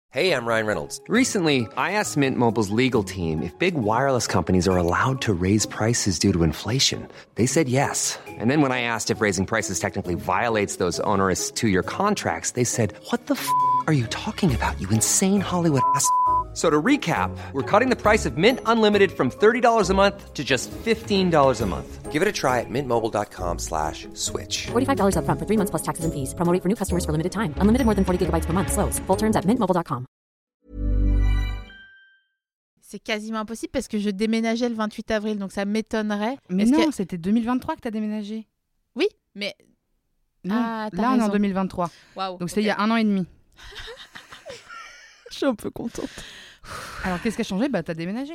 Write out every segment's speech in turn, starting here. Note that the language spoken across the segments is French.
Hey, I'm Ryan Reynolds. Recently, I asked Mint Mobile's legal team if big wireless companies are allowed to raise prices due to inflation. They said yes. And then when I asked if raising prices technically violates those onerous two-year contracts, they said, "What the f*** are you talking about, you insane Hollywood ass?" So to recap, we're cutting the price of Mint Unlimited from $30 a month to just $15 a month. Give it a try at mintmobile.com/switch. $45 up front for 3 months plus taxes and fees. Promo rate for new customers for limited time. Unlimited more than 40 gigabytes per month. Slows full terms at mintmobile.com. C'est quasiment impossible parce que je déménageais le 28 avril, donc ça m'étonnerait. Mais non, c'était 2023 que tu as déménagé. Oui, mais... Non, Ah, t'as là, on est en raison. 2023. Waouh. Donc, c'était il y a 1 an et demi. Je suis un peu contente. Alors, qu'est-ce qui a changé ? Bah, t'as déménagé.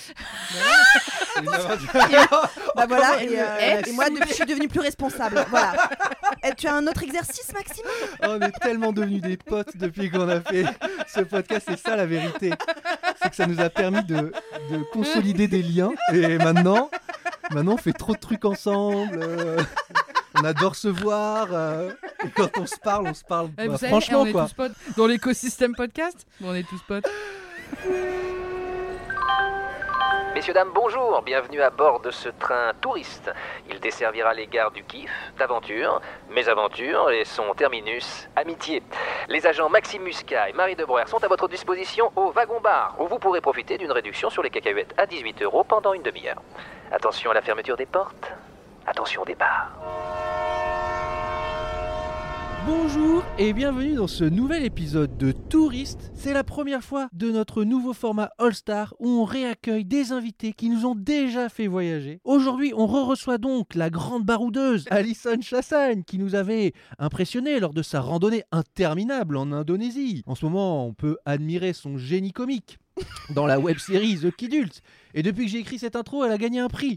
Bah voilà, et moi depuis je suis devenue plus responsable. Voilà. Et tu as un autre exercice, Maxime ? On est tellement devenus des potes depuis qu'on a fait ce podcast, c'est ça la vérité. C'est que ça nous a permis de consolider des liens. Et maintenant on fait trop de trucs ensemble. On adore se voir. Et quand on se parle Vous savez, franchement on est quoi. tous potes. Dans l'écosystème podcast, on est tous potes. Messieurs, dames, bonjour, bienvenue à bord de ce train touriste. Il desservira les gares du Kiff, d'Aventure, Mésaventures et son terminus, Amitié. Les agents Maxime Muscat et Marie Debreuer sont à votre disposition au wagon-bar, où vous pourrez profiter d'une réduction sur les cacahuètes à 18 € pendant une demi-heure. Attention à la fermeture des portes, attention au départ. Bonjour et bienvenue dans ce nouvel épisode de Touriste. C'est la première fois de notre nouveau format All Star où on réaccueille des invités qui nous ont déjà fait voyager. Aujourd'hui, on reçoit donc la grande baroudeuse Alison Chassagne qui nous avait impressionné lors de sa randonnée interminable en Indonésie. En ce moment, on peut admirer son génie comique dans la web-série The Kidult. Et depuis que j'ai écrit cette intro, elle a gagné un prix.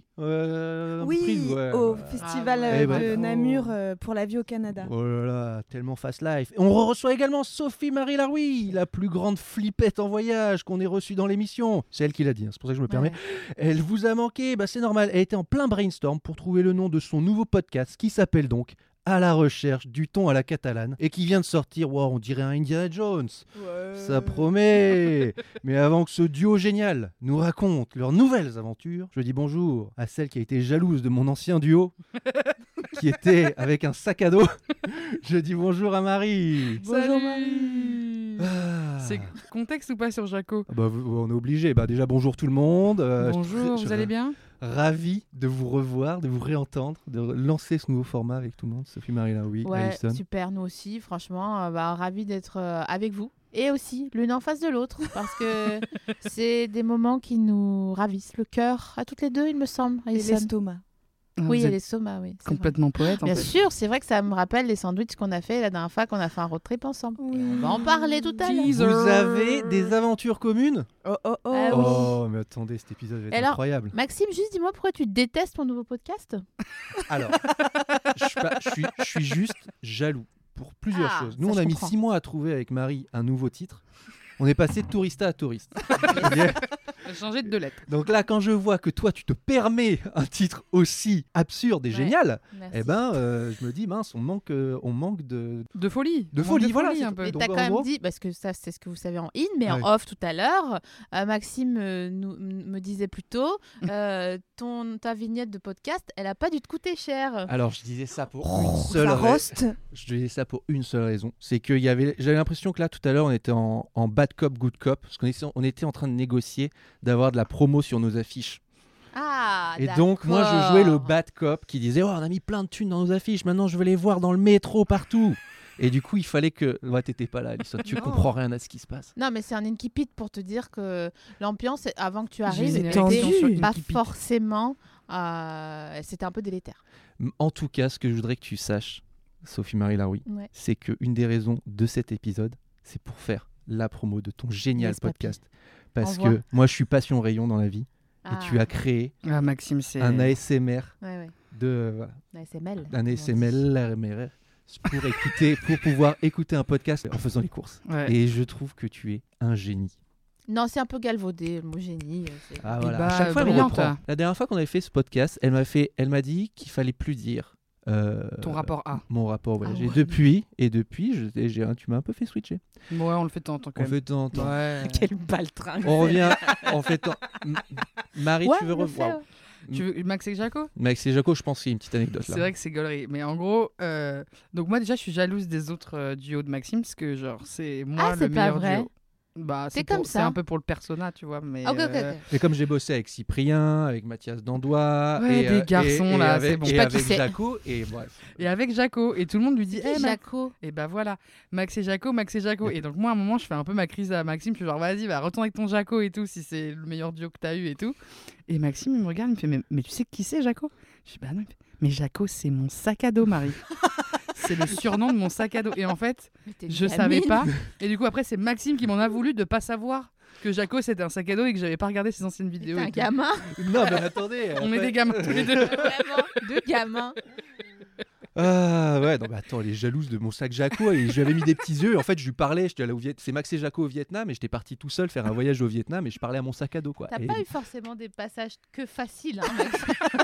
Au festival de Namur pour la vie au Canada. Oh là là, tellement fast life. Et on reçoit également Sophie-Marie Laroui, la plus grande flippette en voyage qu'on ait reçue dans l'émission. C'est elle qui l'a dit, hein, c'est pour ça que je me permets. Elle vous a manqué, c'est normal. Elle était en plein brainstorm pour trouver le nom de son nouveau podcast qui s'appelle donc À la recherche du ton à la catalane et qui vient de sortir. Wow, on dirait un Indiana Jones. Ça promet. Mais avant que ce duo génial nous raconte leurs nouvelles aventures, je dis bonjour à celle qui a été jalouse de mon ancien duo qui était avec un sac à dos. Je dis bonjour à Marie. Bonjour Marie. C'est contexte ou pas sur Jaco ? On est obligé. Déjà bonjour tout le monde. Bonjour, vous allez bien ? Ravi de vous revoir, de vous réentendre, de lancer ce nouveau format avec tout le monde. Sophie-Marie Laroui, Alison. Super, nous aussi, franchement, ravis d'être avec vous. Et aussi, l'une en face de l'autre, parce que c'est des moments qui nous ravissent le cœur, à toutes les deux, il me semble. Et l'estomac. Oui, et l'estomac, oui. Complètement poète, en Bien fait. sûr, c'est vrai que ça me rappelle les sandwichs qu'on a fait la dernière fois qu'on a fait un road trip ensemble. Oui. On va en parler tout à l'heure. Vous avez des aventures communes ? Ah oui. Oh, mais attendez, cet épisode va être incroyable. Maxime, juste dis-moi pourquoi tu détestes mon nouveau podcast ? Alors, je suis juste jaloux pour plusieurs choses. Nous, on a mis 6 mois à trouver avec Marie un nouveau titre. On est passé de tourista à touriste. On a changé de 2 lettres. Donc là, quand je vois que toi, tu te permets un titre aussi absurde et génial, je me dis, mince, on manque de folie. De folie, voilà. Un peu. Et t'as quand même dit, parce que ça, c'est ce que vous savez en in, mais en off tout à l'heure, Maxime me disait plus tôt, ta vignette de podcast, elle a pas dû te coûter cher. Alors, je disais ça pour une seule raison. Je disais ça pour une seule raison. C'est que j'avais l'impression que là, tout à l'heure, on était en bad cop, good cop, parce qu'on était en train de négocier d'avoir de la promo sur nos affiches. Et donc, moi, je jouais le bad cop qui disait « Oh, on a mis plein de thunes dans nos affiches, maintenant je veux les voir dans le métro, partout !» Et du coup, il fallait que... Ouais, t'étais pas là, Alison, tu comprends rien à ce qui se passe. Non, mais c'est un incipit pour te dire que l'ambiance, avant que tu arrives, n'était pas forcément... c'était un peu délétère. En tout cas, ce que je voudrais que tu saches, Sophie-Marie Laroui, c'est qu'une des raisons de cet épisode, c'est pour faire la promo de ton génial podcast. Parce que moi, je suis passion rayon dans la vie. Et tu as créé Maxime, c'est... un ASMR un ASMR pour pouvoir écouter un podcast en faisant les courses. Et je trouve que tu es un génie. Non, c'est un peu galvaudé, le mot génie. À chaque fois, elle me reprend. La dernière fois qu'on avait fait ce podcast, elle m'a dit qu'il fallait plus dire Ton rapport à. Mon rapport au voyage. Ah Et depuis, tu m'as un peu fait switcher. Ouais, on le fait de temps en temps quand On même. fait de temps en temps. Ouais. Quel baltringue. On revient en fait. Marie, Ouais, tu veux le fait, revoir Tu veux Max et Jaco? Max et Jaco, je pense qu'il y a une petite anecdote là. C'est vrai que c'est gaulerie. Mais en gros, donc moi déjà, je suis jalouse des autres duos de Maxime parce que genre c'est moi le c'est pas meilleur vrai. duo. Bah, T'es c'est comme c'est ça. un peu pour le persona, tu vois. Mais Ok. Et comme j'ai bossé avec Cyprien, avec Mathias Dandois, Ouais, et, des garçons, et là, avec, c'est bon. et Je sais pas qui avec c'est. Jaco, et bref. et avec Jaco, et tout le monde lui dit, Hey, Jaco. et bah voilà, Max et Jaco. Et donc moi à un moment, je fais un peu ma crise à Maxime, je suis genre vas-y, va retourne avec ton Jaco et tout, si c'est le meilleur duo que t'as eu et tout. Et Maxime il me regarde, il me fait mais tu sais qui c'est Jaco? Je dis bah non, il fait, mais Jaco c'est mon sac à dos, Marie. C'est le surnom de mon sac à dos. Et en fait, je savais pas. Et du coup après c'est Maxime qui m'en a voulu de pas savoir que Jaco c'était un sac à dos et que j'avais pas regardé ses anciennes vidéos. T'es un et tout. gamin. Non, mais attendez. On est après- des gamins tous les deux. Vraiment, deux gamins. Ah ouais, non, mais attends, elle est jalouse de mon sac Jaco et je lui avais mis des petits yeux. Et en fait, je lui parlais, je dis c'est Max et Jaco au Vietnam et j'étais parti tout seul faire un voyage au Vietnam et je parlais à mon sac à dos quoi. T'as Et pas eu forcément des passages que faciles, hein, Max.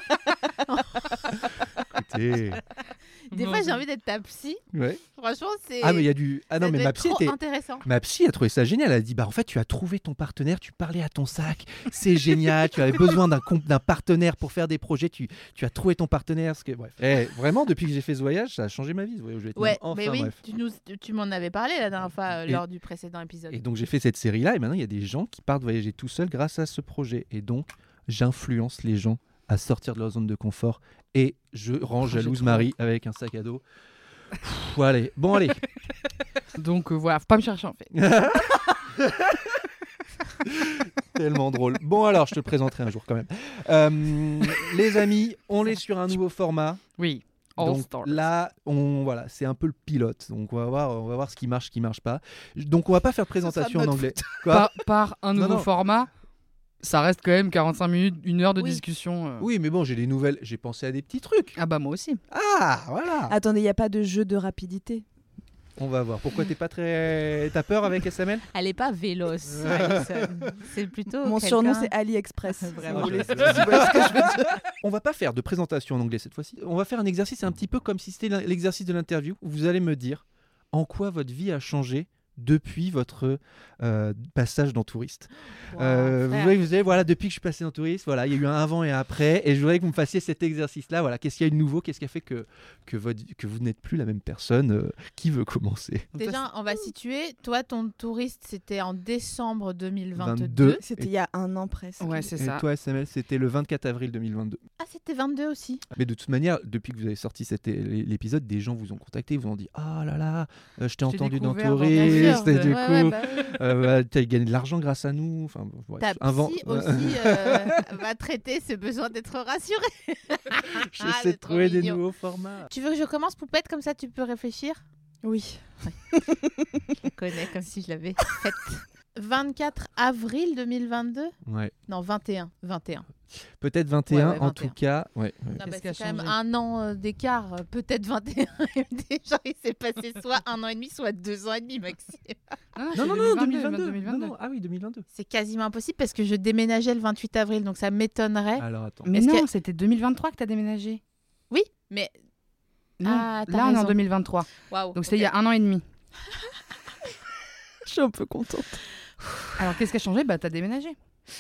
écoutez, Des fois, j'ai envie d'être ta psy. ouais. Franchement, c'est. Ah mais il y a du ça non mais doit ma être psy trop était intéressant. Ma psy a trouvé ça génial. Elle a dit bah en fait tu as trouvé ton partenaire, tu parlais à ton sac, c'est génial. Tu avais besoin d'un partenaire pour faire des projets, tu as trouvé ton partenaire. Bref. Vraiment depuis que j'ai fait ce voyage, ça a changé ma vie. Ce voyage au Vietnam. Ouais, Enfin, mais oui, bref. tu m'en avais parlé la dernière fois Et- lors du précédent épisode. Et donc j'ai fait cette série là et maintenant il y a des gens qui partent voyager tout seuls grâce à ce projet et donc j'influence les gens à sortir de leur zone de confort et je rends j'ai jalouse trop Marie avec un sac à dos. Allez, Donc voilà, faut pas me chercher en fait. tellement drôle. Bon alors, je te le présenterai un jour quand même. Les amis, on est sur un nouveau format. Oui. All Donc Stars. là, voilà, c'est un peu le pilote. Donc on va voir ce qui marche pas. Donc on va pas faire de présentation en notre anglais. Quoi Par un nouveau Non. format, ça reste quand même 45 minutes, 1 heure de Oui. discussion. Oui, mais bon, j'ai des nouvelles. J'ai pensé à des petits trucs. Ah bah moi aussi. Ah, voilà. Attendez, il n'y a pas de jeu de rapidité. On va voir. Pourquoi t'as peur avec SML? Elle est pas véloce, Alison. C'est plutôt. Mon quelqu'un- surnom, c'est AliExpress. Vraiment. Si vous voulez- Je- si vous voyez ce que je veux dire. On va pas faire de présentation en anglais cette fois-ci. On va faire un exercice un petit peu comme si c'était l'exercice de l'interview. Vous allez me dire en quoi votre vie a changé depuis votre passage dans Touriste. Wow, Vous frère. voyez, voilà, depuis que je suis passé dans Touriste, voilà, il y a eu un avant et un après. Et je voudrais que vous me fassiez cet exercice-là. Voilà, qu'est-ce qu'il y a eu de nouveau? Qu'est-ce qui a fait que vous n'êtes plus la même personne? Qui veut commencer? Déjà, on va situer. Toi, ton touriste, c'était en décembre 2022. 22. C'était il y a un an presque. Ouais, c'est Et ça. toi, SML, c'était le 24 avril 2022. Ah, c'était 22 aussi. Mais de toute manière, depuis que vous avez sorti l'épisode, des gens vous ont contacté, vous ont dit ah là là, je t'ai entendu dans découvert dans Touriste, et Bien sûr, du Ouais, coup, bah oui. t'as gagné de l'argent grâce à nous. Enfin, bref, Ta psy aussi va traiter ce besoin d'être rassuré. J'essaie de c'est trop trouver des mignon. nouveaux formats. Tu veux que je commence, Poupette, comme ça tu peux réfléchir? Oui. Je connais comme si je l'avais faite. 24 avril 2022? Ouais. Non, 21. 21. Peut-être 21 Ouais, en 21. tout cas. Ouais. Non, bah, Qu'est-ce qui a c'est quand même changé un an d'écart, peut-être 21. Déjà, il s'est passé soit 1 an et demi, soit 2 ans et demi, Maxime. Ah, Non, c'est non, 2022. 2022. Non, non, ah oui, 2022. C'est quasiment impossible parce que je déménageais le 28 avril, donc ça m'étonnerait. Alors attends. Mais Est-ce non, que- c'était 2023 que t'as déménagé. Oui, mais Non, Ah, t'as là on est en raison. 2023. waouh. Donc c'était il y a 1 an et demi. Je suis un peu contente. Alors qu'est-ce qui a changé? Bah t'as déménagé.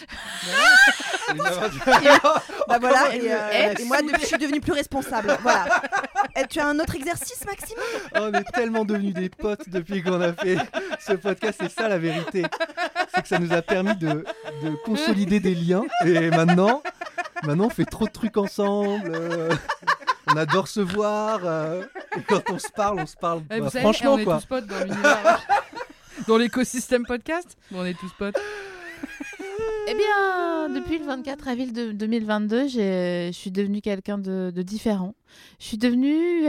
Bah voilà, elle et moi, depuis, je suis devenue plus responsable. Voilà. Et tu as un autre exercice, Maxime? On est tellement devenus des potes depuis qu'on a fait ce podcast. C'est ça la vérité. C'est que ça nous a permis de consolider des liens. Et maintenant, on fait trop de trucs ensemble. On adore se voir. Et quand on se parle, Eh, vous savez, franchement on est quoi. tous potes dans l'univers. Dans l'écosystème podcast, on est tous potes. Eh bien, depuis le 24 avril 2022, je suis devenue quelqu'un de différent. Je suis devenue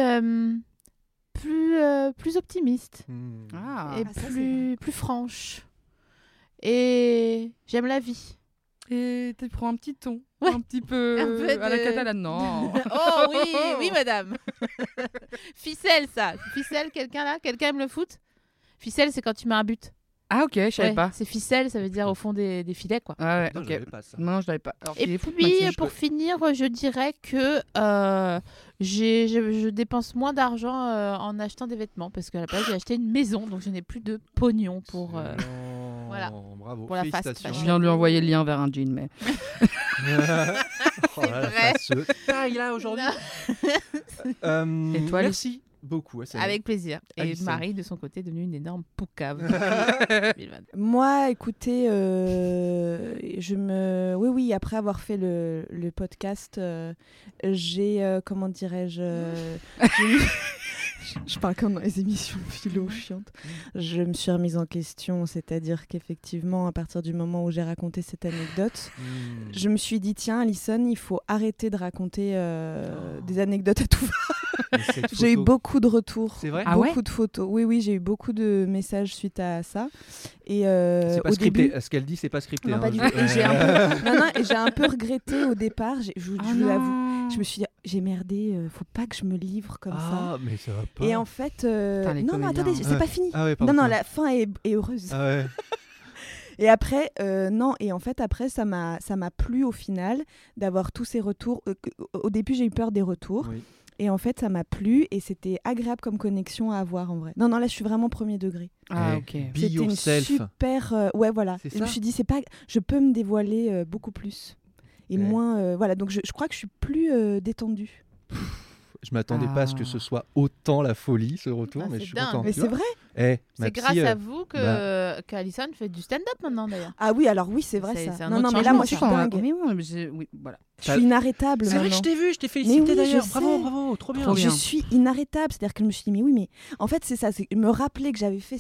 plus optimiste Hmm. Ah. et ça, c'est plus franche. Et j'aime la vie. Et tu prends un petit ton, Ouais. un petit peu, Un peu à la de- catalane, non. Oh oui, oui madame. Ficelle ça. Ficelle, quelqu'un là? Quelqu'un aime le foot? Ficelle, c'est quand tu mets un but. Ah ok, je savais Ouais, pas. c'est ficelle, ça veut dire au fond des filets, quoi. Ah ouais, Non, ok. je l'avais pas, ça. Non, je l'avais pas. Alors, il Et est fou, puis, Maxime. pour finir, je dirais que je dépense moins d'argent en achetant des vêtements parce qu'à la place, j'ai acheté une maison, donc je n'ai plus de pognon pour. Excellent. voilà. Bravo. Pour la fast Félicitations. Je fashion. viens de lui envoyer le lien vers un jean, mais... Oh là là, vrai. ça se taille là aujourd'hui. Et toi, merci beaucoup. Ouais, Avec plaisir. Et Alison. Marie, de son côté, est devenue une énorme poucave. 2020. Moi, écoutez, oui, après avoir fait le podcast, j'ai, comment dirais-je, je parle comme dans les émissions philo chiantes. Je me suis remise en question, c'est-à-dire qu'effectivement, à partir du moment où j'ai raconté cette anecdote, je me suis dit, tiens, Alison, il faut arrêter de raconter des anecdotes à tout va. J'ai eu beaucoup de retours. C'est vrai Beaucoup de photos. Oui, j'ai eu beaucoup de messages suite à ça. Et C'est pas au scripté. début, Ce qu'elle dit, c'est pas scripté. non, hein. pas du tout. Et j'ai un peu regretté au départ. Je vous l'avoue. Je me suis dit, j'ai merdé. Faut pas que je me livre comme ça. Ah, mais ça va pas. Et en fait, les non, comédiens. attendez, c'est pas fini. Ah ouais, Non, pardon. la fin est heureuse. Ah ouais. Et après, non, et en fait, après, ça m'a plu au final d'avoir tous ces retours. Au début, j'ai eu peur des retours. Oui. Et en fait, ça m'a plu et c'était agréable comme connexion à avoir en vrai. Non, là, je suis vraiment premier degré. Ah Eh, ok. Be C'était une yourself. super. Ouais, voilà. C'est Je me ça. suis dit, je peux me dévoiler beaucoup plus. Et Ouais. moins. Voilà, donc je crois que je suis plus détendue. Je m'attendais pas à ce que ce soit autant la folie, ce retour, Ah, mais c'est je suis dingue. content. Mais Tu c'est vois vrai. Ma C'est psy, grâce à vous qu'Alison fait du stand-up maintenant, d'ailleurs. Ah oui, alors oui, c'est vrai C'est ça. un non, autre non, mais là, moi, je suis Enfin, dingue. oui, voilà. Je suis inarrêtable C'est vrai que maintenant. je t'ai vu, je t'ai Mais félicité oui, d'ailleurs. je Bravo, sais. bravo, trop bien. Trop bien. Je suis inarrêtable, c'est-à-dire que je me suis dit, mais oui, mais en fait, c'est ça, c'est me rappeler que j'avais fait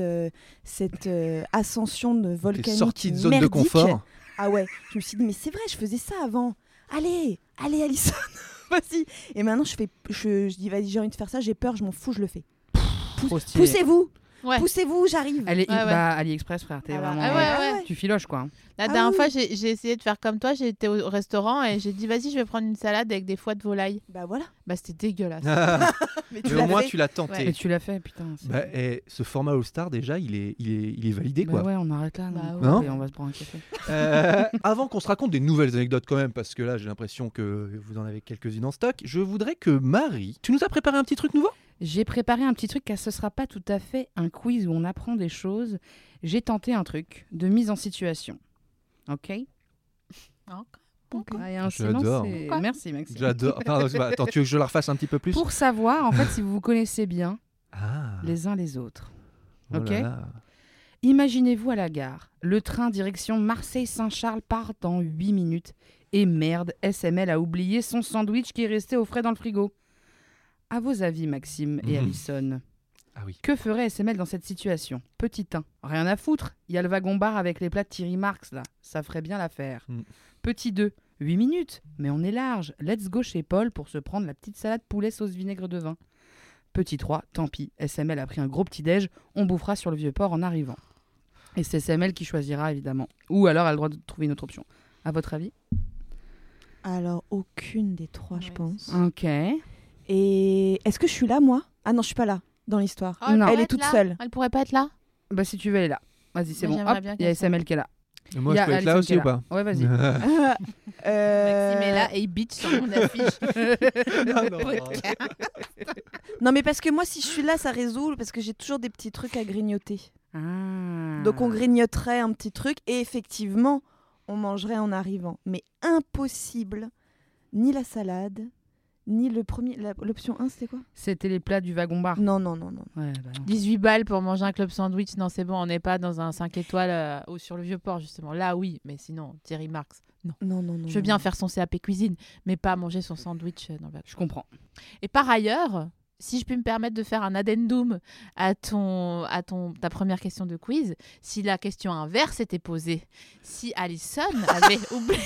cette ascension de T'es volcanique sortie de zone merdique. de confort. Ah ouais, je me suis dit, mais c'est vrai, je faisais ça avant. Allez, Alison, vas-y. Et maintenant, je dis, vas-y, j'ai envie de faire ça, j'ai peur, je m'en fous, je le fais. Trop stylé. Poussez-vous, Ouais. poussez-vous, j'arrive. Elle est Ouais, ouais. AliExpress, frère. T'es Ah bah, vraiment... ah ouais. Tu filoches, quoi. La Ah dernière oui. fois, j'ai essayé de faire comme toi. J'ai été au restaurant et j'ai dit, vas-y, je vais prendre une salade avec des foies de volaille. Bah voilà. Bah, c'était dégueulasse. Mais Mais l'as au moins, fait. tu l'as tenté. Mais tu l'as fait, putain. c'est- Bah, ce format All-Star, déjà, il est validé, Bah quoi. ouais, on arrête là. Bah non. ouais. Non Et on va se prendre un café. Avant qu'on se raconte des nouvelles anecdotes quand même, parce que là j'ai l'impression que vous en avez quelques-unes en stock, je voudrais que Marie, tu nous as préparé un petit truc nouveau ? J'ai préparé un petit truc car ce sera pas tout à fait un quiz où on apprend des choses. J'ai tenté un truc de mise en situation. Ok. Ah, il y a un silence. J'adore. Merci Maxime. J'adore. Pardon, attends, tu veux que je la refasse un petit peu plus ? Pour savoir en fait si vous vous connaissez bien Ah, les uns les autres. oh ok. là là. Imaginez-vous à la gare. Le train direction Marseille-Saint-Charles part dans 8 minutes. Et merde, SML a oublié son sandwich qui est resté au frais dans le frigo. À vos avis, Maxime et Alison, Ah oui. que ferait SML dans cette situation ? Petit 1, rien à foutre. Il y a le wagon-bar avec les plats de Thierry Marx là. Ça ferait bien l'affaire. Mm. Petit 2, 8 minutes. Mais on est large. Let's go chez Paul pour se prendre la petite salade poulet sauce vinaigre de vin. Petit 3, tant pis. SML a pris un gros petit-déj. On bouffera sur le Vieux-Port en arrivant. Et c'est SML qui choisira évidemment. Ou alors elle a le droit de trouver une autre option. À votre avis ? Alors, aucune des trois, je Ouais, pense. Ok. Et est-ce que je suis là, moi ? Ah non, je suis pas là, dans l'histoire. Oh, elle Non. pourrait Elle est être toute là. seule. Elle pourrait pas être là. Bah si tu veux, elle est là. Vas-y, c'est Moi, bon. j'aimerais Hop, bien il y a qu'elle soit SML qui est là. Et moi Il y je a peux être là Alison aussi qui est ou pas ? Ouais, vas-y. Maxime est là et il bitch sur mon affiche. Non, mais parce que moi, si je suis là, ça résout, parce que j'ai toujours des petits trucs à grignoter. Ah. Donc, on grignoterait un petit truc, et effectivement, on mangerait en arrivant. Mais impossible, ni la salade, ni le premier... L'option 1, c'était quoi ? C'était les plats du wagon-bar. Non. Ouais, bah non. 18 balles pour manger un club sandwich. Non, c'est bon, on n'est pas dans un 5 étoiles ou sur le Vieux-Port, justement. Là, oui, mais sinon, Thierry Marx. Non. Non. Je veux bien faire son CAP cuisine, mais pas manger son sandwich dans le bac. Je comprends. Et par ailleurs, si je puis me permettre de faire un addendum à ta première question de quiz, si la question inverse était posée, si Alison avait oublié...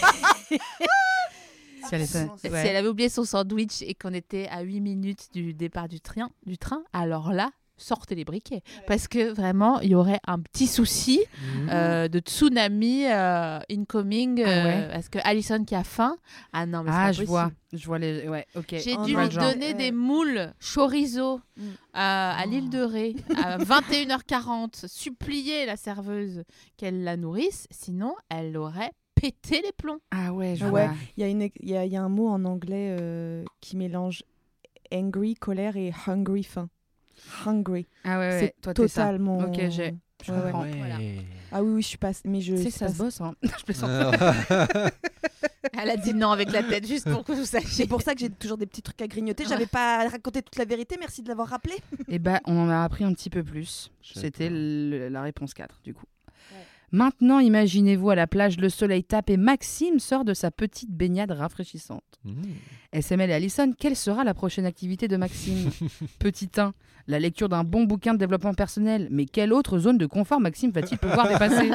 Si elle est fa- Si ouais. elle avait oublié son sandwich et qu'on était à 8 minutes du départ du train, alors là, sortez les briquets. Parce que vraiment, il y aurait un petit souci de tsunami incoming. Parce que Alison qui a faim. Ah non, mais c'est pas possible. Je vois les. Ouais, ok. J'ai dû lui donner des moules chorizo à l'île de Ré à 21h40, supplier la serveuse qu'elle la nourrisse, sinon elle aurait pété les plombs. Ah ouais, je Ouais, vois. il y a un mot en anglais qui mélange angry, colère, et hungry, faim. Hungry. Ah ouais, C'est toi t'es ça. totalement... Ok, j'ai. Je Ouais, comprends. Ouais. Voilà. Ah oui, je suis pas... Mais je... Tu sais que c'est ça pas- se bosse, hein. Je plaisante. Elle a dit non avec la tête, juste pour que vous sachiez. C'est pour ça que j'ai toujours des petits trucs à grignoter. J'avais pas raconté toute la vérité. Merci de l'avoir rappelé. Et bah, on en a appris un petit peu plus. C'était la réponse 4, du coup. Maintenant, imaginez-vous à la plage, le soleil tape et Maxime sort de sa petite baignade rafraîchissante. SML et Alison, quelle sera la prochaine activité de Maxime? Petit 1, la lecture d'un bon bouquin de développement personnel. Mais quelle autre zone de confort Maxime va-t-il pouvoir dépasser?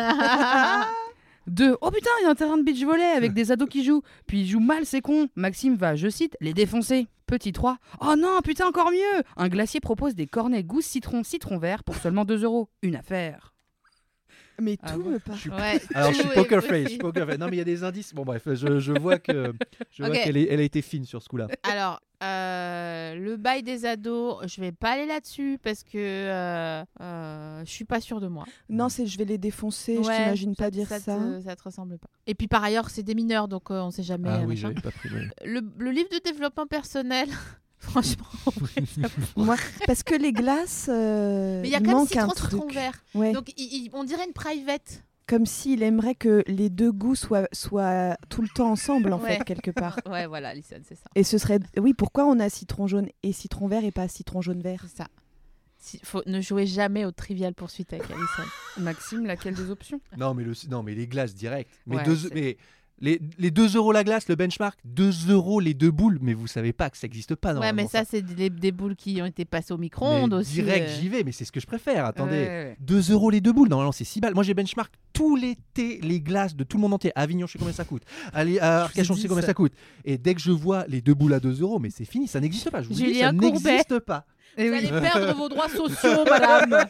2, oh putain, il y a un terrain de beach volley avec des ados qui jouent. Puis ils jouent mal, c'est con. Maxime va, je cite, les défoncer. Petit 3, oh non, putain, encore mieux. Un glacier propose des cornets goût citron vert pour seulement 2 €. Une affaire. Mais Ah tout ouais. me parle. Ouais, Alors je suis tout est poker face, possible. poker face. Non mais il y a des indices. Bon bref, je vois que Ok. qu'elle a été fine sur ce coup-là. Alors, le bail des ados, je vais pas aller là-dessus parce que je suis pas sûre de moi. Non, c'est je vais les défoncer. Je Ouais, t'imagine pas dire ça. ça. Ça te ressemble pas. Et puis par ailleurs, c'est des mineurs, donc on sait jamais. Ah oui, machin. j'avais pas pris. Ouais. Le livre de développement personnel, franchement, ouais, ça- Moi, parce que les glaces, mais il y a il quand même manque un citron truc. vert. Ouais. Donc on dirait une private. Comme s'il aimerait que les deux goûts soient tout le temps ensemble, en Ouais. fait, quelque part. Ouais, voilà, Alison, c'est ça. Et ce serait... Oui, pourquoi on a citron jaune et citron vert et pas citron jaune vert? C'est ça. Ne jouez jamais au Trivial Poursuite avec Alison. Maxime, laquelle des options? Non mais les glaces direct. Mais Ouais, mais les 2 € la glace, le benchmark, 2 € les 2 boules, mais vous savez pas que ça existe pas Ouais, normalement. mais ça, c'est des boules qui ont été passées au micro-ondes Mais aussi. direct, j'y vais, mais c'est ce que je préfère. Attendez. Ouais. 2 € les 2 boules, normalement c'est 6 balles. Moi j'ai benchmark tout l'été les glaces de tout le monde entier. À Avignon, je sais combien ça coûte. Allez, à Arcachon, je sais combien ça coûte. Et dès que je vois les 2 boules à 2 €, mais c'est fini, ça n'existe pas. Je vous dis, Julien ça Courbet. n'existe pas. Et Vous oui. allez perdre vos droits sociaux, madame.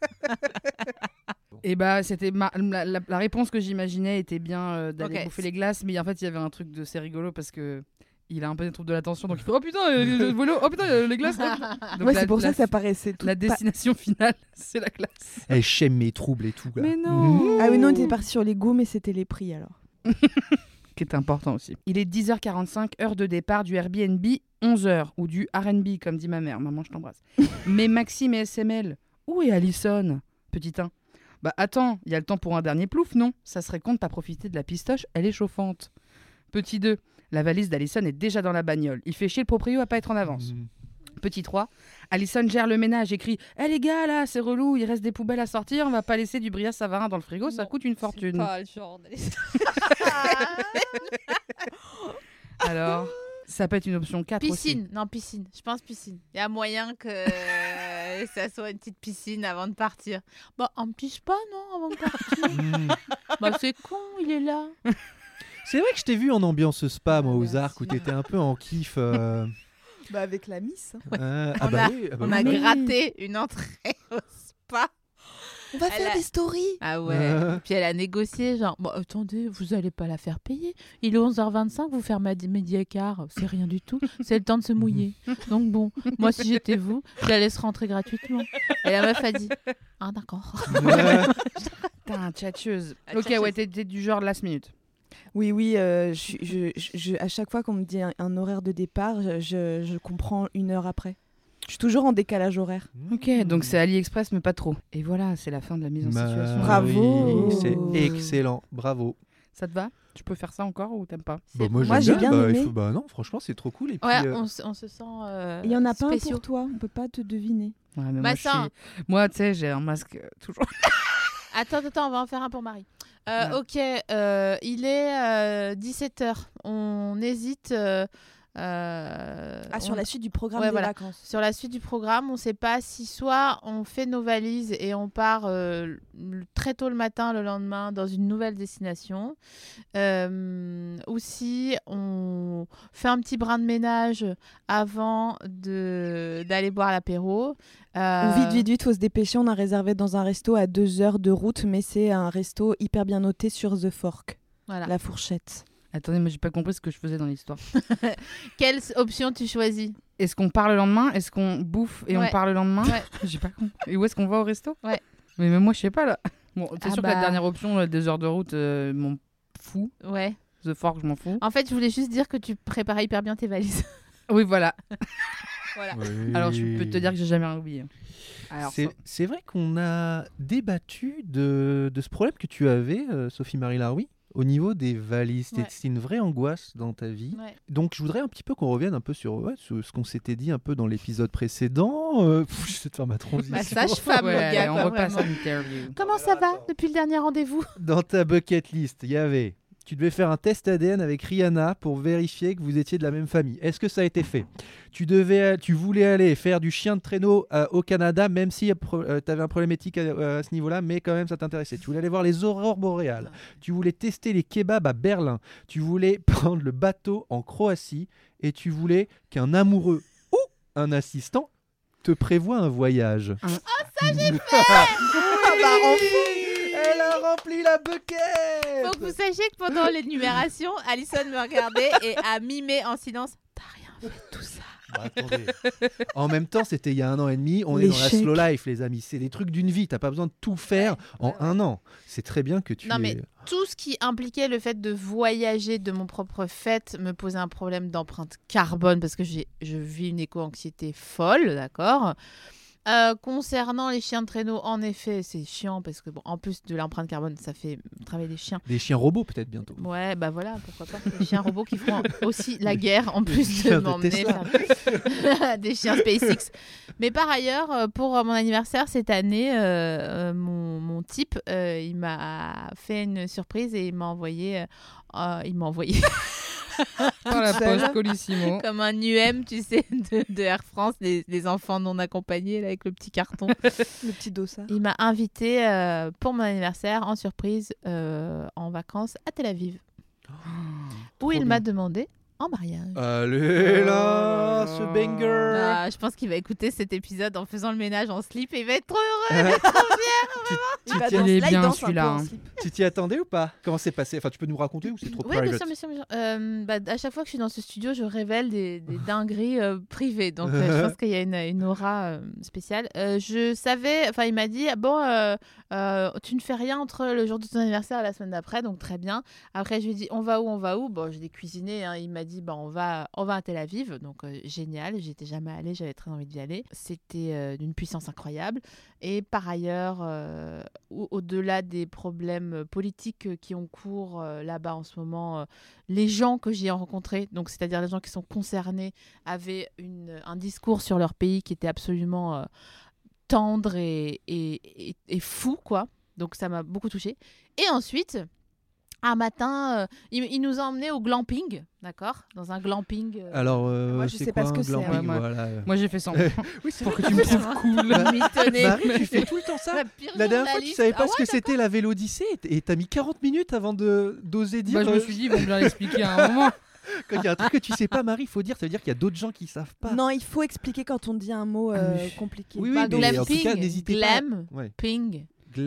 Et bah, c'était la réponse que j'imaginais était bien d'aller Ok. bouffer les glaces, mais en fait, il y avait un truc de c'est rigolo parce que il a un peu des troubles de l'attention, donc il fait oh putain, le vélo, oh putain, les glaces. Donc Ouais, la- c'est pour ça la- que ça paraissait tout... La pas- destination finale, c'est la glace. Elle j'aime mes troubles et tout. Là. Mais non. Ah oui, non, on était parti sur les goûts, mais c'était les prix, alors. Qui est important aussi. Il est 10h45, heure de départ du Airbnb, 11h, ou du R&B, comme dit ma mère. Maman, je t'embrasse. Mais Maxime et SML, où est Alison? Petit 1. Bah attends, il y a le temps pour un dernier plouf, non? Ça serait con de pas profiter de la pistoche, elle est chauffante. Petit 2. La valise d'Alison est déjà dans la bagnole. Il fait chier le proprio à pas être en avance. Petit 3. Alison gère le ménage et crie « Eh les gars, là, c'est relou, il reste des poubelles à sortir, on va pas laisser du Bria Savarin dans le frigo, ça coûte une fortune. » Pas le genre d'Alison. Alors, ça peut être une option 4 aussi. Piscine, non, piscine. Je pense piscine. Il y a moyen que ça soit une petite piscine avant de partir. Bah, un petit spa, non, avant de partir. Bah, c'est con, il est là. C'est vrai que je t'ai vu en ambiance spa, moi, aux Merci. Arcs, où t'étais un peu en kiff. Bah, avec la miss. On a oui. gratté une entrée au spa. On va Elle faire a- des stories. Ah ouais. Puis elle a négocié, genre, bon, attendez, vous allez pas la faire payer. Il est 11h25, vous faire midi et quart, c'est rien du tout. C'est le temps de se mouiller. Donc bon, moi si j'étais vous, je la laisse rentrer gratuitement. Et la meuf a dit, ah d'accord. Putain, tchatcheuse. Ah, Ok, tchatcheuse. ouais, t'es du genre last minute. Oui, oui, à chaque fois qu'on me dit un horaire de départ, je comprends 1 heure après. Je suis toujours en décalage horaire. Ok, donc c'est AliExpress, mais pas trop. Et voilà, c'est la fin de la mise en situation. Bravo. oui, c'est excellent, bravo. Ça te va? Tu peux faire ça encore ou t'aimes pas? Bah, Moi, j'ai bien bah, aimé. bah non, franchement, c'est trop cool. Et puis, Ouais, on se sent. Il y en a pas un spéciaux. pour toi, on peut pas te deviner. Ouais, mais Bah, moi, ça. moi, tu sais, j'ai un masque toujours. Attends, on va en faire un pour Marie. Ouais. Ok, il est 17h. On hésite Sur la suite du programme Ouais, des voilà. vacances. Sur la suite du programme, on ne sait pas si soit on fait nos valises et on part très tôt le matin le lendemain dans une nouvelle destination, ou si on fait un petit brin de ménage avant d'aller boire l'apéro. Vite, faut se dépêcher. On a réservé dans un resto à 2 heures de route, mais c'est un resto hyper bien noté sur The Fork, Voilà. la fourchette. Attendez, mais j'ai pas compris ce que je faisais dans l'histoire. Quelle option tu choisis? Est-ce qu'on part le lendemain? Est-ce qu'on bouffe et on Ouais. part le lendemain? Ouais. J'ai pas compris. Et où est-ce qu'on va au resto? Ouais. Mais même moi, je sais pas là. Bon, c'est Ah sûr que bah. la dernière option, 2 heures de route, m'en fous. Ouais. The Fork, je m'en fous. En fait, je voulais juste dire que tu préparais hyper bien tes valises. Oui, voilà. Voilà. Oui. Alors, je peux te dire que j'ai jamais rien oublié. Alors, C'est vrai qu'on a débattu de ce problème que tu avais, Sophie-Marie Laroui, au niveau des valises. Ouais. C'est une vraie angoisse dans ta vie. Ouais. Donc, je voudrais un petit peu qu'on revienne un peu sur ce qu'on s'était dit un peu dans l'épisode précédent. J'essaie de faire ma transition. Ma sage-femme, ouais, le gars, on quoi, repasse à vraiment. l'interview. Comment ça va depuis le dernier rendez-vous? Dans ta bucket list, il y avait... Tu devais faire un test ADN avec Rihanna pour vérifier que vous étiez de la même famille. Est-ce que ça a été fait? Tu voulais aller faire du chien de traîneau au Canada, même si tu avais un problème éthique à ce niveau-là, mais quand même ça t'intéressait. Tu voulais aller voir les aurores boréales. Tu voulais tester les kebabs à Berlin. Tu voulais prendre le bateau en Croatie. Et tu voulais qu'un amoureux ou un assistant te prévoie un voyage. Ça, j'ai fait. Elle a rempli la bucket. Faut que vous sachiez que pendant l'énumération, Alison me regardait et a mimé en silence. T'as rien fait de tout ça. Bah, attendez. En même temps, c'était il y a 1 an et demi. On est dans la L'échec. slow life, les amis. C'est des trucs d'une vie. T'as pas besoin de tout faire en 1 an. C'est très bien que tu. Non, mais tout ce qui impliquait le fait de voyager de mon propre fait me posait un problème d'empreinte carbone parce que je vis une éco-anxiété folle, d'accord. Concernant les chiens de traîneau, en effet, c'est chiant parce que, bon, en plus de l'empreinte carbone, ça fait travailler des chiens. Des chiens robots, peut-être bientôt. Ouais, bah voilà, pourquoi pas. Des chiens robots qui font aussi la guerre en plus de chiens de m'emmener Tesla. faire des chiens SpaceX. Mais par ailleurs, pour mon anniversaire cette année, mon type, il m'a fait une surprise et il m'a envoyé Par la poste Colissimo. comme un UM, tu sais, de Air France, les enfants non accompagnés là, avec le petit carton. Le petit dossard. Il m'a invité pour mon anniversaire en surprise en vacances à Tel Aviv. Où il bien. m'a demandé en mariage. Allez là, ce banger. Ah, je pense qu'il va écouter cet épisode en faisant le ménage en slip et il va être trop heureux, il va être trop fier. Il est bien, celui-là, hein. Tu t'y attendais ou pas? Comment c'est passé? Enfin, tu peux nous raconter ou c'est trop Oui, bien private? sûr, bien sûr. Bien sûr. À chaque fois que je suis dans ce studio, je révèle des dingueries privées. Donc, je pense qu'il y a une aura spéciale. Je savais, enfin, il m'a dit, bon, tu ne fais rien entre le jour de ton anniversaire et la semaine d'après, donc très bien. Après, je lui ai dit, on va où? Bon, je l'ai cuisiné. Hein. Il m'a dit, bah, on va à Tel Aviv. Donc, génial. J'étais jamais allée, j'avais très envie d'y aller. C'était d'une puissance incroyable. Et par ailleurs, au-delà des problèmes politiques qui ont cours là-bas en ce moment, les gens que j'ai rencontrés, donc c'est-à-dire les gens qui sont concernés, avaient un discours sur leur pays qui était absolument tendre et fou, quoi. Donc ça m'a beaucoup touchée. Et ensuite, un matin, il nous a emmenés au glamping, d'accord, dans un glamping. Alors, Moi, je c'est sais quoi pas ce un que c'est, hein. glamping, Ouais, voilà. Moi, j'ai fait semblant. Oui, c'est Pour vrai. que tu me trouves cool. Mitonné. Marie, tu fais tout le temps ça. La pire La dernière fois, tu journaliste. savais pas Ah ce que c'était la Vélodyssée et t'as mis 40 minutes avant d'oser dire. Bah, je me suis dit, ils vont bien l'expliquer à un moment. Quand il y a un truc que tu sais pas, Marie, il faut dire. Ça veut dire qu'il y a d'autres gens qui savent pas. Non, il faut expliquer quand on dit un mot oui. compliqué. Oui, Bah, mais en tout glamping, cas, n'hésitez glam, pas. Ouais. ping.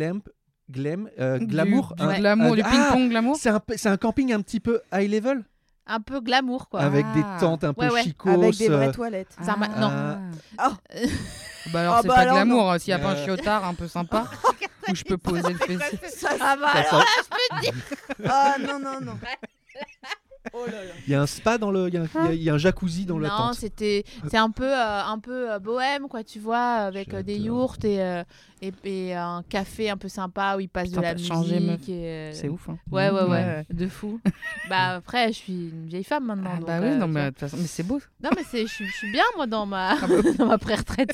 Glamour. Du glamour, du ping-pong glamour. C'est un camping un petit peu high level Un peu glamour, quoi. avec des Ah. tentes un peu Ouais, ouais. chicos. Avec des vraies toilettes. Ça m'a- non. Ah. Bah alors, Ah c'est bah pas alors, glamour. S'il y a pas un Euh. chiotard un peu sympa où je peux poser le fessier. Ah bah Ça alors sent- Ah non. Oh là là. Il y a un spa dans le. Il y a un jacuzzi dans la non, tente. c'est un peu bohème, quoi, tu vois, avec des J'adore. yourtes et un café un peu sympa où ils passent Putain, de la t'as musique. changé, meuf. Et, C'est ouf. Hein. Ouais, ouais, ouais, Ouais. de fou. Bah après, je suis une vieille femme maintenant. Ah donc, bah oui, non tu mais vois. de toute façon, mais c'est beau. Non, mais je suis bien, moi, dans ma, dans ma pré-retraite.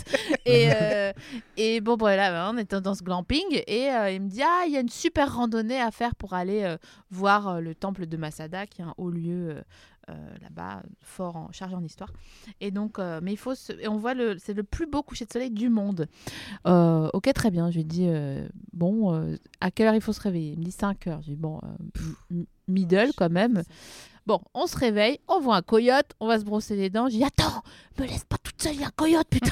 Et bon, voilà, on était dans ce glamping et il me dit, il y a une super randonnée à faire pour aller voir le temple de Masada, qui est un haut lieu lieu là-bas, fort chargé en histoire. Et donc, mais et on voit c'est le plus beau coucher de soleil du monde. Ok, très bien. Je lui dis à quelle heure il faut se réveiller? Il me dit 5 heures. Je lui dis bon, middle quand même. Bon, on se réveille, on voit un coyote, on va se brosser les dents. Je dis attends, me laisse pas toute seule, il y a un coyote, putain.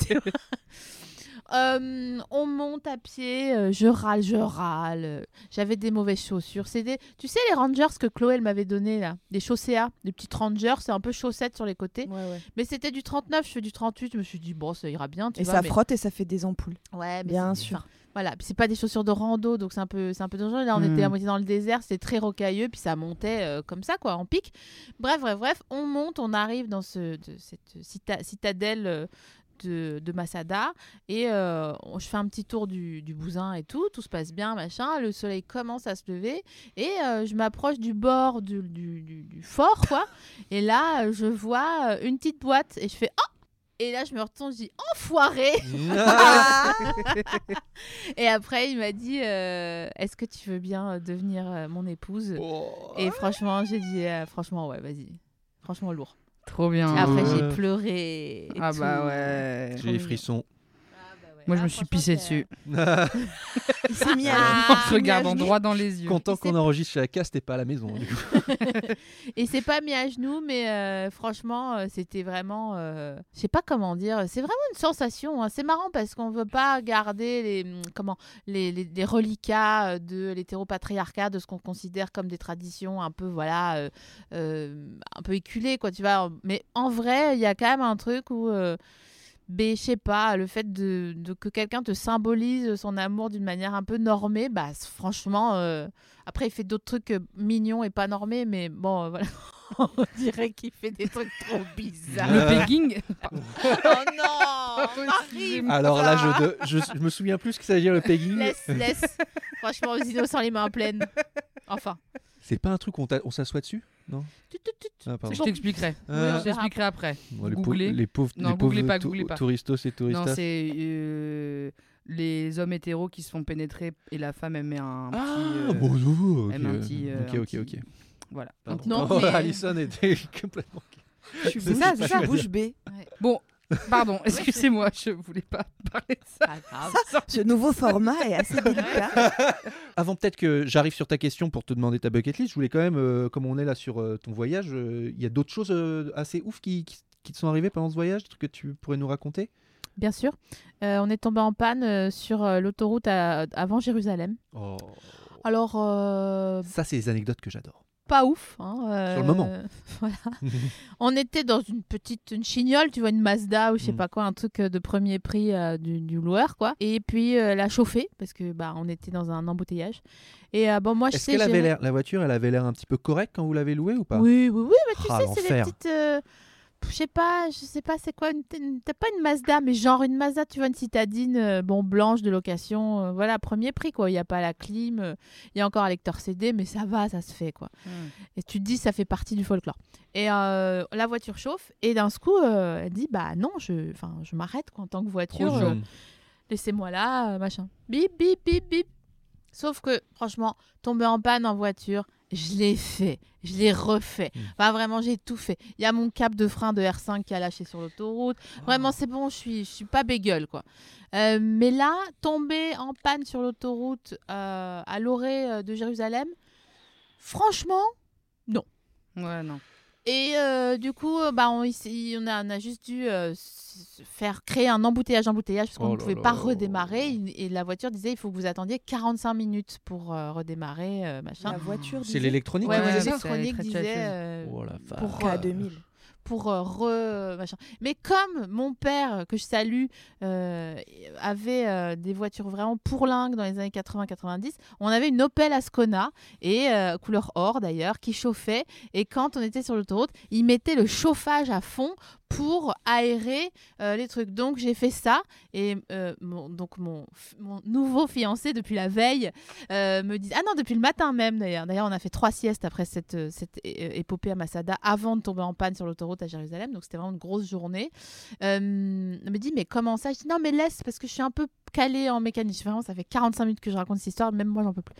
On monte à pied, je râle. J'avais des mauvaises chaussures. Tu sais, les Rangers que Chloé elle m'avait donné là, des chausséas, des petites Rangers, c'est un peu chaussettes sur les côtés. Ouais. Mais c'était du 39, je fais du 38. Je me suis dit bon, ça ira bien. Ça frotte et ça fait des ampoules. Ouais, mais bien sûr. Enfin, voilà, puis c'est pas des chaussures de rando, donc c'est un peu dangereux. Là, on était à moitié dans le désert, c'était très rocailleux, puis ça montait comme ça, quoi, en pic. Bref, on monte, on arrive dans cette citadelle de Masada, et je fais un petit tour du bousin et tout se passe bien, machin. Le soleil commence à se lever, et je m'approche du bord du fort, quoi. Et là, je vois une petite boîte, et je fais oh! Et là, je me retourne, je dis enfoiré. Et après, il m'a dit est-ce que tu veux bien devenir mon épouse? Et franchement, j'ai dit franchement, ouais, vas-y. Franchement, lourd. Trop bien. Après, j'ai pleuré. Et tout. Bah ouais. J'ai les frissons. Moi, je me suis pissé dessus. Il s'est mis à En se regardant droit dans les yeux. Content qu'on enregistre chez Aka, c'était pas à la maison. Du coup. Et c'est pas mis à genoux, mais franchement, c'était vraiment... je sais pas comment dire. C'est vraiment une sensation. Hein. C'est marrant parce qu'on veut pas garder les reliquats de l'hétéropatriarcat, de ce qu'on considère comme des traditions un peu, un peu éculées, quoi, tu vois. Mais en vrai, il y a quand même un truc où... je sais pas, le fait de que quelqu'un te symbolise son amour d'une manière un peu normée, bah franchement, après il fait d'autres trucs mignons et pas normés, mais bon, voilà, on dirait qu'il fait des trucs trop bizarres. Le pegging. Oh non, Marie. Alors là, je me souviens plus ce que ça veut dire le pegging. Laisse. Franchement, aux innocents les mains pleines. Enfin. C'est pas un truc où on s'assoit dessus, non? Je t'expliquerai. Je t'expliquerai après. Googlez. Les pauvres, googlez pas, googlez pas. touristos et touristas. Non, c'est les hommes hétéros qui se font pénétrer et la femme elle met un petit... Ok. Voilà. Non, mais... mais... Alison était complètement... C'est ça, bouche bée. Ouais. Bon, pardon, excusez-moi, je voulais pas parler de ça. Pas grave. Ce nouveau format est assez délicat. Avant peut-être que j'arrive sur ta question pour te demander ta bucket list, je voulais quand même, comme on est là sur ton voyage, il y a d'autres choses assez ouf qui te sont arrivées pendant ce voyage, des trucs que tu pourrais nous raconter? Bien sûr. On est tombé en panne sur l'autoroute avant Jérusalem. Oh. Alors... Ça, c'est les anecdotes que j'adore. Pas ouf. Hein, sur le moment. Voilà. On était dans une chignole, tu vois, une Mazda ou je sais pas quoi, un truc de premier prix du loueur, quoi. Et puis la chauffer, parce que on était dans un embouteillage. Et moi, je Est-ce sais... qu'elle avait l'air, la voiture, elle avait l'air un petit peu correcte quand vous l'avez louée ou pas? Oui, mais tu sais, c'est l'enfer. les petites... je sais pas c'est quoi, t'as pas une Mazda, mais genre une Mazda, tu vois, une citadine blanche de location, voilà, premier prix, quoi. Il n'y a pas la clim, il y a encore un lecteur CD, mais ça va, ça se fait, quoi. Et tu te dis, ça fait partie du folklore. Et la voiture chauffe, et d'un coup, elle dit, bah non, je m'arrête, quoi, en tant que voiture, laissez-moi là, machin. Bip, bip, bip, bip. Sauf que, franchement, tomber en panne en voiture, je l'ai fait, je l'ai refait. Enfin, vraiment, j'ai tout fait. Il y a mon cap de frein de R5 qui a lâché sur l'autoroute. Vraiment, c'est bon, je suis pas bégueule, quoi. Mais là, tomber en panne sur l'autoroute à l'orée de Jérusalem, franchement, non. Ouais, non. Et du coup, on a juste dû créer un embouteillage parce qu'on ne pouvait pas redémarrer. Et la voiture disait il faut que vous attendiez 45 minutes pour redémarrer. Machin. La voiture C'est l'électronique. Ouais, Ouais, l'électronique c'est disait Oh la vache. pour K2000. pour machin. Mais comme mon père, que je salue, avait des voitures vraiment pourlingues dans les années 80-90, on avait une Opel Ascona, et couleur or d'ailleurs, qui chauffait. Et quand on était sur l'autoroute, il mettait le chauffage à fond pour aérer les trucs. Donc j'ai fait ça, et mon nouveau fiancé depuis la veille me dit, ah non, depuis le matin même d'ailleurs on a fait 3 siestes après cette épopée à Masada avant de tomber en panne sur l'autoroute. autoroute à Jérusalem, donc c'était vraiment une grosse journée. Elle me dit mais comment ça? Je dis non mais laisse parce que je suis un peu calée en mécanique. Vraiment, ça fait 45 minutes que je raconte cette histoire, même moi j'en peux plus.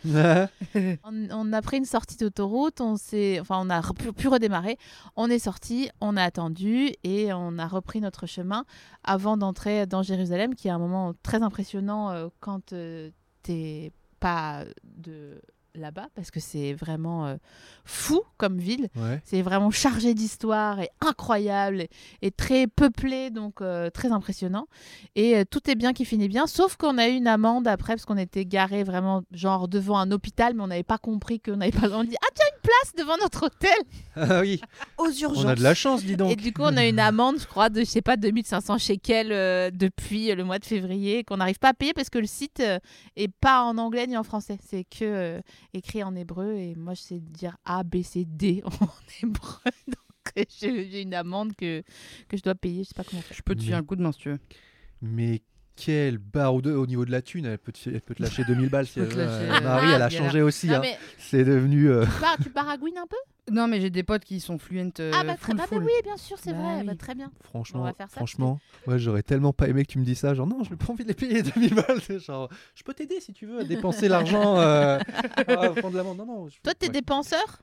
On a pris une sortie d'autoroute, on a pu redémarrer. On est sorti, on a attendu et on a repris notre chemin avant d'entrer dans Jérusalem, qui est un moment très impressionnant quand t'es pas de là-bas, parce que c'est vraiment fou comme ville. Ouais. C'est vraiment chargé d'histoire et incroyable et très peuplé, donc très impressionnant. Et tout est bien qui finit bien, sauf qu'on a eu une amende après parce qu'on était garé vraiment genre devant un hôpital, mais on n'avait pas compris qu'on n'avait pas. On dit ah tiens, une place devant notre hôtel Ah oui, Aux urgences. on a de la chance, dis donc. et du coup on a une amende, je crois, de 2500 shekels depuis le mois de février qu'on n'arrive pas à payer parce que le site est pas en anglais ni en français, c'est que écrit en hébreu et moi je sais dire A, B, C, D en hébreu, donc j'ai une amende que je dois payer, je sais pas comment faire. Je peux te filer un coup de main si tu veux. Mais quelle barre au niveau de la thune, elle peut te lâcher 2000 balles. Si Je peux te lâcher, Marie, elle a galère. changé aussi. Non, Hein. mais C'est devenu. tu baragouines un peu Non, mais j'ai des potes qui sont fluents. oui, bien sûr, c'est Bah vrai, oui. bah, très bien. On Franchement, va faire ça, moi j'aurais tellement pas aimé que tu me dis ça. Genre, non, je n'ai pas envie de les payer 2000 balles. C'est genre, je peux t'aider si tu veux à dépenser l'argent. À prendre l'amende. Non. Toi, t'es ouais. dépenseur?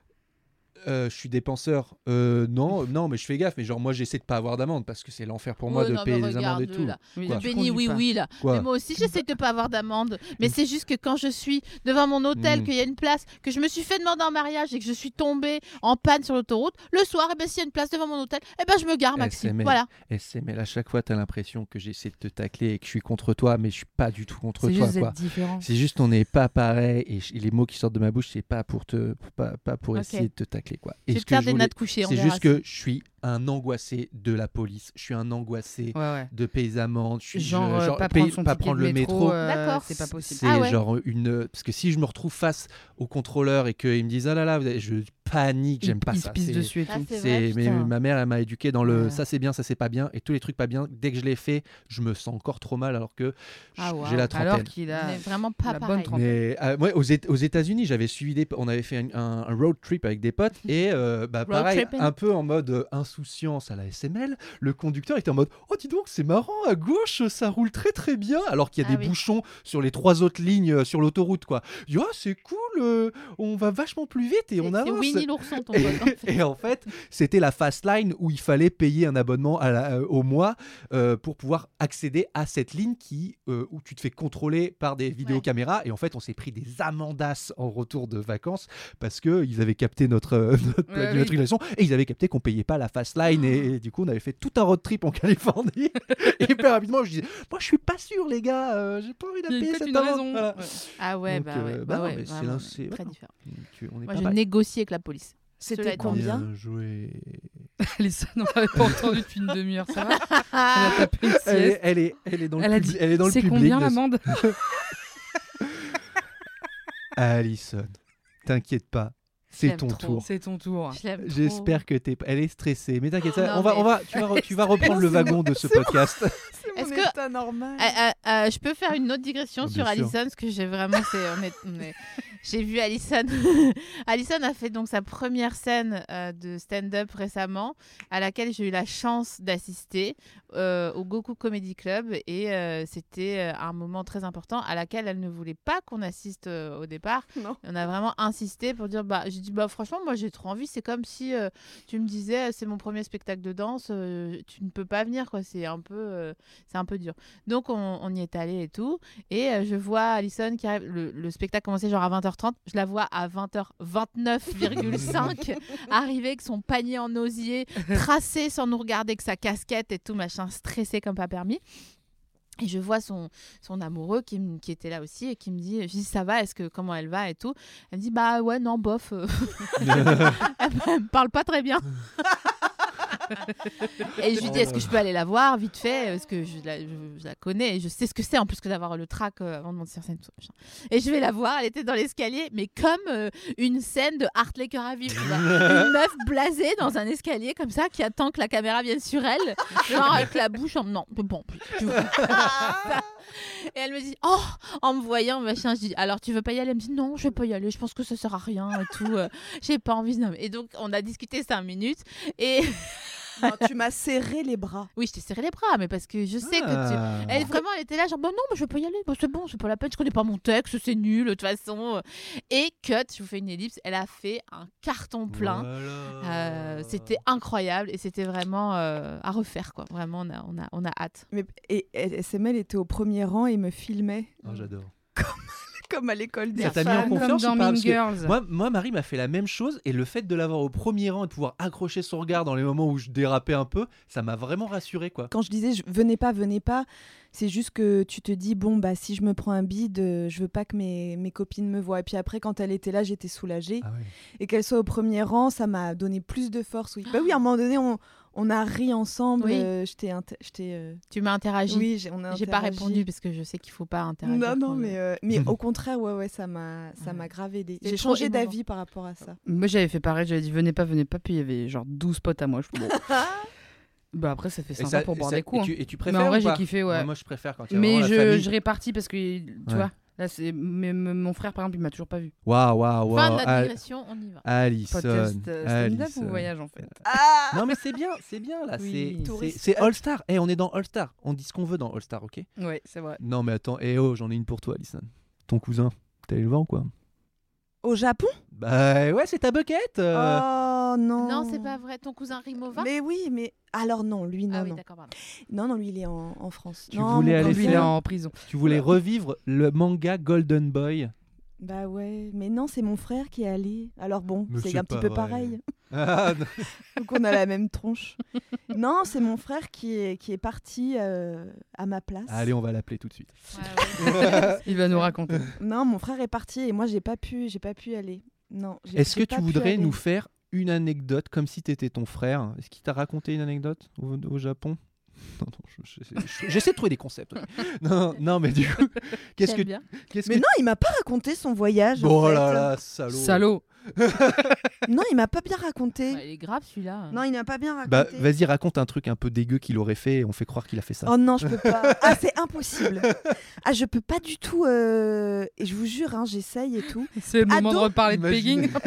Je suis dépenseur. Non, mais je fais gaffe. Mais genre, moi, j'essaie de pas avoir d'amende parce que c'est l'enfer pour moi Ouais, de non, payer mais les amendes et regarde-le, tout. là. Oui, Quoi tu Béni, conduis pas. oui, là. Quoi Mais moi aussi, j'essaie de pas avoir d'amende. Mais c'est juste que quand je suis devant mon hôtel, qu'il y a une place, que je me suis fait demander en mariage et que je suis tombée en panne sur l'autoroute, le soir, s'il y a une place devant mon hôtel, je me gare, Maxime. SML. Voilà. SML, à chaque fois, t'as l'impression que j'essaie de te tacler et que je suis contre toi, mais je suis pas du tout contre C'est toi. juste Quoi. d'être différent. C'est juste on n'est pas pareil et les mots qui sortent de ma bouche, c'est pas pour pas pour Ok. essayer de te tacler quoi. Je Et vais ce te faire que je des voulais- nattes couchées. c'est juste que je suis un angoissé de la police. Je suis un angoissé Ouais. de payer les amendes. Je suis Genre, pas payer- prendre son pas ticket prendre de le métro. D'accord. c'est pas possible. C'est Ah ouais. genre parce que si je me retrouve face au contrôleur et qu'ils me disent ah là là, je panique, j'aime pas Il ça. se pisse C'est- dessus et Ah, tout. c'est vrai, mais putain. ma mère elle m'a éduqué dans le Ouais. ça c'est bien, ça c'est pas bien et tous les trucs pas bien. Dès que je les fais, je me sens encore trop mal alors que Ah, waouh. j'ai la trentaine. Alors qu'il a Mais vraiment pas la bonne pareil. trentaine. Mais ouais, aux États-Unis, j'avais suivi on avait fait un road trip avec des potes et pareil, tripping. un peu en mode insouciance à la SML. Le conducteur était en mode oh dis donc c'est marrant à gauche ça roule très très bien alors qu'il y a Ah des oui. bouchons sur les 3 autres lignes sur l'autoroute quoi. Il dit, oh c'est cool, on va vachement plus vite et on C'est avance. Winnie l'ourson, ton pote. en fait. Et en fait, c'était la fast line où il fallait payer un abonnement au mois pour pouvoir accéder à cette ligne où tu te fais contrôler par des vidéocaméras. Et en fait, on s'est pris des amendasses en retour de vacances parce qu'ils avaient capté notre plaque d'immatriculation et ils avaient capté qu'on payait pas la fast line. Et du coup, on avait fait tout un road trip en Californie. Et hyper rapidement, je disais, moi, je suis pas sûr, les gars, j'ai pas envie de Il y a payer peut-être cette une amende. raison. Voilà. Ouais. Ah ouais, Donc, bah ouais, mais c'est vraiment, c'est très ouais, différent. on est Moi, pas je mal. négocie avec la police. C'était Cela dit. combien? Bien joué. Alison, on l'avait pas entendu depuis une demi-heure, ça va Elle a tapé une sieste. Elle est dans le Elle a public. dit, Elle est dans le c'est public. combien de- l'amende Alison, t'inquiète pas, Je c'est l'aime ton trop. tour. C'est ton tour. Je l'aime trop. J'espère que elle est stressée, mais t'inquiète, Non, tu vas reprendre le wagon de ce podcast. C'est Est-ce mon que- état normal. Je peux faire une autre digression Bien sur sûr. Alison, parce que j'ai vraiment. J'ai vu Alison. Alison a fait donc sa première scène de stand-up récemment, à laquelle j'ai eu la chance d'assister au Goku Comedy Club. Et c'était un moment très important à laquelle elle ne voulait pas qu'on assiste au départ. Non. On a vraiment insisté pour dire j'ai dit franchement, moi j'ai trop envie. C'est comme si tu me disais c'est mon premier spectacle de danse, tu ne peux pas venir, quoi. C'est un peu dur. Donc on y est allé et tout. Et je vois Alison qui arrive. Le spectacle commençait genre à 20h30. Je la vois à 20h29,5 arriver avec son panier en osier, tracé sans nous regarder, avec sa casquette et tout, machin, stressé comme pas permis. Et je vois son amoureux qui était là aussi et qui me dit, je dis ça va, comment elle va et tout. Elle me dit bah ouais non bof. Elle me parle pas très bien. Et je lui dis est-ce que je peux aller la voir vite fait parce que je la connais et je sais ce que c'est en plus que d'avoir le trac avant de monter sur scène tout ça, machin. Et je vais la voir, elle était dans l'escalier mais comme une scène de Hartley Cœur à vivre, tu vois. Une meuf blasée dans un escalier comme ça qui attend que la caméra vienne sur elle, genre avec la bouche en non bon tu vois. Et elle me dit en me voyant machin, je dis alors tu veux pas y aller? Elle me dit non je vais pas y aller, je pense que ça sert à rien et tout, j'ai pas envie. Et donc on a discuté 5 minutes et Non, tu m'as serré les bras. Oui, je t'ai serré les bras, mais parce que je sais que tu... Elle était là, genre, bon, non, mais je peux y aller. Bon, c'est pas la peine, je connais pas mon texte, c'est nul, de toute façon. Et cut, je vous fais une ellipse, elle a fait un carton plein. Voilà. C'était incroyable et c'était vraiment à refaire, quoi. Vraiment, on a hâte. Et SML était au premier rang et me filmait. Oh, j'adore. Comme à l'école des Ça t'a mis en fans. confiance Comme ou dans pas Mean Parce que Girls. moi, Marie m'a fait la même chose et le fait de l'avoir au premier rang et de pouvoir accrocher son regard dans les moments où je dérapais un peu, ça m'a vraiment rassuré, quoi. Quand je disais venez pas, c'est juste que tu te dis bon bah si je me prends un bide, je veux pas que mes copines me voient. Et puis après quand elle était là, j'étais soulagée. Ah ouais. Et qu'elle soit au premier rang, ça m'a donné plus de force. Oui. Bah oui, à un moment donné, on a ri ensemble. Oui. Tu m'as interagi. Oui, on a J'ai pas interagi. répondu parce que je sais qu'il faut pas interagir. Non, mais au contraire, ouais, ça m'a grave aidé. C'est J'ai trop changé émouvant. d'avis par rapport à ça. Moi, j'avais fait pareil, j'avais dit venez pas, puis il y avait genre 12 potes à moi. Je... Bon. Bah après, ça fait Et sympa pour boire des coups. Et tu Mais préfères en vrai, ou pas j'ai kiffé, ouais. Moi, je préfère quand il y a Mais vraiment la famille. je répartis parce que, tu Ouais. vois, là, c'est mon frère, par exemple, il m'a toujours pas vu. Waouh. Fin de la digression, on y va. Alison. Podcast stand-up Alison. ou voyage, en fait. Non, mais c'est bien là. Oui. C'est All Star. On est dans All Star. On dit ce qu'on veut dans All Star, ok? Ouais, c'est vrai. Non, mais attends. J'en ai une pour toi, Alison. Ton cousin, t'es allé le voir ou quoi? Au Japon Bah ouais, c'est ta bucket. Oh non. Non, c'est pas vrai. Ton cousin Rimova. Mais oui, mais alors non, lui non. Ah oui, non. d'accord, pardon. Non, lui il est en France. Tu Non, voulais mon aller Lui, cousin- il est en prison. Tu voulais revivre le manga Golden Boy. Bah ouais, mais non, c'est mon frère qui est allé. Alors bon, Mais c'est c'est un petit pas peu vrai. pareil. Ah, non. Donc on a la même tronche. Non, c'est mon frère qui est parti à ma place. Allez, on va l'appeler tout de suite. Il va nous raconter. Non, mon frère est parti et moi j'ai pas pu y aller. Non. Est-ce que j'ai tu pas pu voudrais aller. nous faire une anecdote comme si t'étais ton frère? Est-ce qu'il t'a raconté une anecdote au Japon? Non, j'essaie de trouver des concepts. ok. Non, mais du coup, qu'est-ce que, J'aime bien. qu'est-ce Mais que non, il m'a pas raconté son voyage. en Oh fait. là là, salaud. Salaud. Non, il m'a pas bien raconté. Ouais, il est grave celui-là. Non, il n'a pas bien raconté. Bah, vas-y, raconte un truc un peu dégueu qu'il aurait fait et on fait croire qu'il a fait ça. Oh non, je peux pas. Ah, c'est impossible. Ah, je peux pas du tout. Et je vous jure, hein, j'essaye et tout. C'est le moment de Ado. reparler de Imagine. pegging.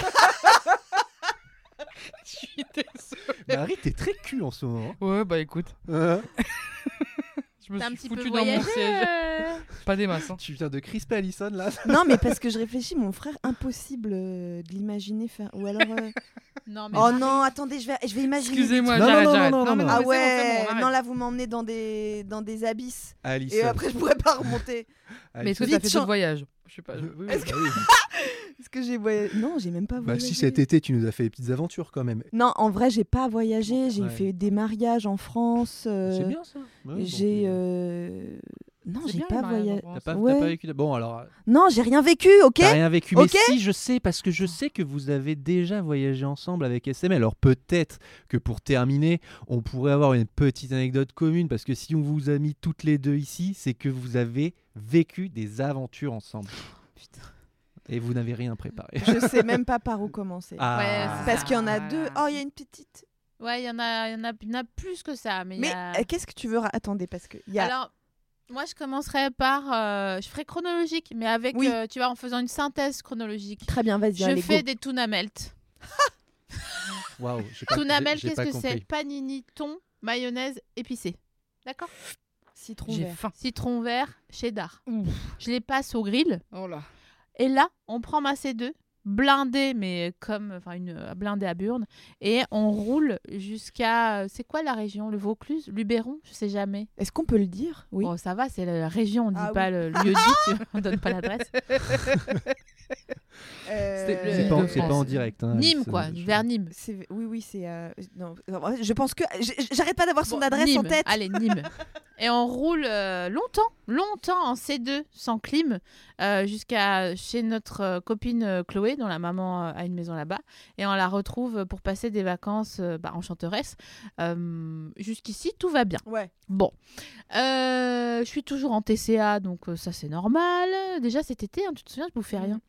Je suis désolée. Marie, t'es très cul en ce moment. Ouais, bah écoute, Hein je me T'as un suis petit peu foutu dans mon voyagé. siège. Pas des masses. Hein. Tu viens de crisper Alison là. Non, mais parce que je réfléchis, mon frère, impossible de l'imaginer faire. Ou alors. Non, mais Oh non, attendez, je vais imaginer. Excusez-moi, Non, j'arrête, non, j'arrête. non, non, mais non. Ah c'est bon, ouais, c'est bon, non arrête. là vous m'emmenez dans des abysses. Alison. Et après je pourrais pas remonter. Mais est-ce que Vite, t'as fait chan- d'autres voyages? Je sais pas. Oui, Est-ce bah oui. Est-ce que j'ai voyagé? Non, j'ai même pas Bah voyagé. si cet été tu nous as fait des petites aventures quand même. Non, en vrai, j'ai pas voyagé. J'ai Ouais. fait des mariages en France. C'est bien ça. Ouais, J'ai. donc, Non, C'est j'ai bien, pas les mariages en voyagé. France. T'as pas Ouais. vécu. Bon alors. Non, j'ai rien vécu, ok? T'as rien vécu, mais Ok. si je sais, parce que je sais que vous avez déjà voyagé ensemble avec SML. Alors peut-être que pour terminer, on pourrait avoir une petite anecdote commune, parce que si on vous a mis toutes les deux ici, c'est que vous avez vécu des aventures ensemble. Putain. Et vous n'avez rien préparé. Je sais même pas par où commencer. Ouais, Parce ça. qu'il y en a deux. Oh, il y a une petite. Ouais, il y en a plus que ça. Mais, il y Mais a- qu'est-ce que tu veux Attendez, parce que il y a. Alors, moi, je commencerais par. Je ferais chronologique, mais avec, Oui. tu vois, en faisant une synthèse chronologique. Très bien, vas-y. Je allez, fais go. des tuna melt. Waouh, j'ai pas- Tuna melt, j'ai qu'est-ce pas que compris. c'est? Panini, thon, mayonnaise, épicée. D'accord? Citron J'ai vert. faim. Citron vert, cheddar. Ouf. Je les passe au grill. Oh là. Et là, on prend ma C2, blindée, mais comme une blindée à burne, et on roule jusqu'à. C'est quoi la région? Le Vaucluse? Luberon? Je sais jamais. Est-ce qu'on peut le dire? Oui. Bon, ça va, c'est la région, on dit Ah pas oui. le lieu dit, on donne pas l'adresse. C'est pas, de c'est pas en France. direct. hein, Nîmes, Alison, quoi, je- vers Nîmes. Oui, c'est. Non, je pense que. J'arrête pas d'avoir son Bon, adresse Nîmes. en tête. Allez, Nîmes. Et on roule longtemps en C2 sans clim jusqu'à chez notre copine Chloé, dont la maman a une maison là-bas. Et on la retrouve pour passer des vacances enchanteresse. Jusqu'ici, tout va bien. Ouais. Bon. Je suis toujours en TCA, donc ça c'est normal. Déjà cet été, hein, tu te souviens, je bouffais rien.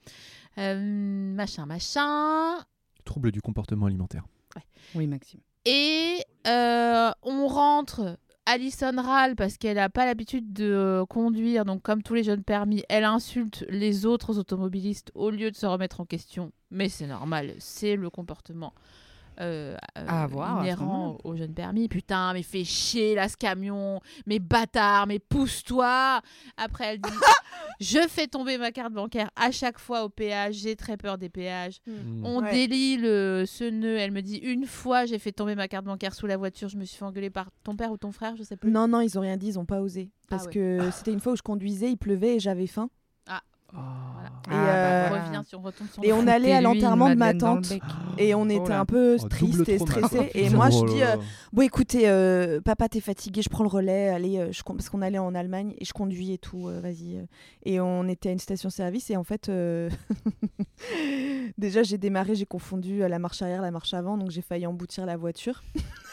Machin. Trouble du comportement alimentaire. Oui, Maxime. Et on rentre. Alison râle parce qu'elle n'a pas l'habitude de conduire. Donc, comme tous les jeunes permis, elle insulte les autres automobilistes au lieu de se remettre en question. Mais c'est normal, c'est le comportement À avoir, à ce inhérent moment-là. au jeune permis. Putain, mais fais chier là ce camion, mais bâtard, mais pousse-toi. Après, elle dit je fais tomber ma carte bancaire à chaque fois au péage, j'ai très peur des péages. On Ouais. délie ce nœud. Elle me dit une fois, j'ai fait tomber ma carte bancaire sous la voiture, je me suis fait engueuler par ton père ou ton frère, je sais plus. Non, non, ils ont rien dit, ils ont pas osé. Parce ouais. que c'était une fois où je conduisais, il pleuvait et j'avais faim. Voilà. Et, voilà. Revient, si on retombe sur et on allait à Foutez-lui une l'enterrement de ma madeleine dans le tante. bec. Et on était là. un peu Oh, triste double et trauma. stressé. Et Oh moi, je là dis là. bon, écoutez, papa, t'es fatigué, je prends le relais. Allez, parce qu'on allait en Allemagne et je conduis et tout. Vas-y. Et on était à une station-service. Et en fait, déjà, j'ai démarré, j'ai confondu la marche arrière, la marche avant. Donc, j'ai failli emboutir la voiture.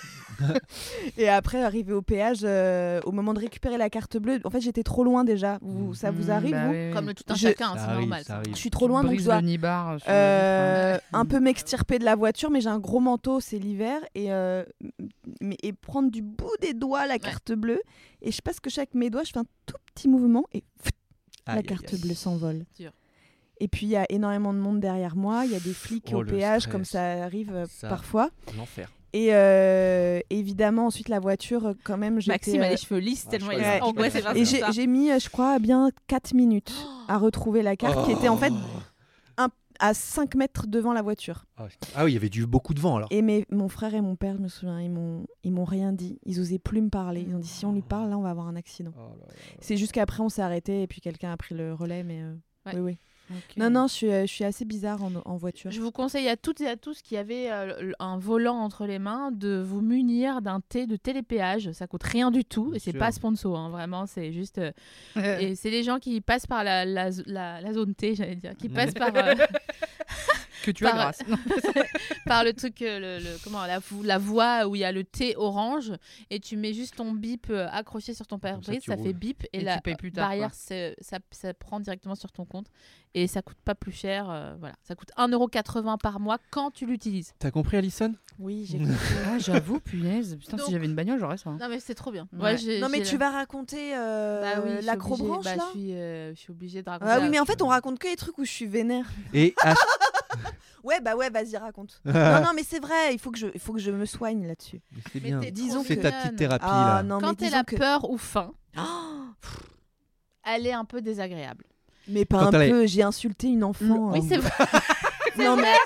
Et après, arrivé au péage, au moment de récupérer la carte bleue, en fait, j'étais trop loin déjà. Ça vous arrive, Bah vous oui, oui. Comme le tout un Je- chacun, Ça c'est arrive, normal. ça arrive. Je suis trop loin, donc je Brise dois le nibar sur le vitre. un peu m'extirper de la voiture, mais j'ai un gros manteau, c'est l'hiver, et prendre du bout des doigts la carte bleue. Et je sais pas ce que je fais avec mes doigts, je fais un tout petit mouvement et la Aïe, carte aïe, aïe. bleue s'envole. Dur. Et puis il y a énormément de monde derrière moi, il y a des flics Oh, au le péage, stress. comme ça arrive Ça. parfois. L'enfer. Et évidemment, ensuite la voiture, quand même, j'étais, Maxime a les cheveux lisses tellement il je est crois angoissé que- par et ça. j'ai mis, je crois, bien 4 minutes à retrouver la carte qui était en fait à 5 mètres devant la voiture. Ah oui, il y avait beaucoup de vent alors. Et mon frère et mon père, je me souviens, ils m'ont rien dit. Ils osaient plus me parler. Ils ont dit si on lui parle, là, on va avoir un accident. Oh là là. C'est juste qu'après, on s'est arrêté et puis quelqu'un a pris le relais. Mais Ouais. oui, oui. Ok. Non, je suis assez bizarre en voiture. Je vous conseille à toutes et à tous qui avaient un volant entre les mains de vous munir d'un thé de télépéage. Ça coûte rien du tout Bien et c'est sûr. pas sponsor, hein, vraiment. C'est juste. Et c'est les gens qui passent par la zone T, j'allais dire, qui passent par. Que tu as par- grâce. Non. par le truc, la voie où il y a le T orange et tu mets juste ton bip accroché sur ton pare-brise, tu ça fait roules. bip et Et la tu payes plus tard, barrière quoi. ça prend directement sur ton compte et ça coûte pas plus cher. Voilà, ça coûte 1,80€ par mois quand tu l'utilises. T'as compris, Alison? Oui, j'ai Ah, j'avoue, punaise. Putain, Donc- si j'avais une bagnole, j'aurais ça. Non mais c'est trop bien. Ouais. Non, mais tu vas raconter Bah oui, l'acrobranche là je suis obligée de raconter. Ah oui, mais en fait, on raconte que les trucs où je suis vénère. Et Ouais, vas-y, raconte. non, mais c'est vrai, il faut que je me soigne là-dessus. c'est Mais bien. t'es Disons C'est que- ta petite thérapie Ah là. non, mais quand elle disons a que... peur ou faim, Oh, elle est un peu désagréable. mais pas Quand un elle est- peu, j'ai insulté une enfant. Oui, c'est vrai. Non, mais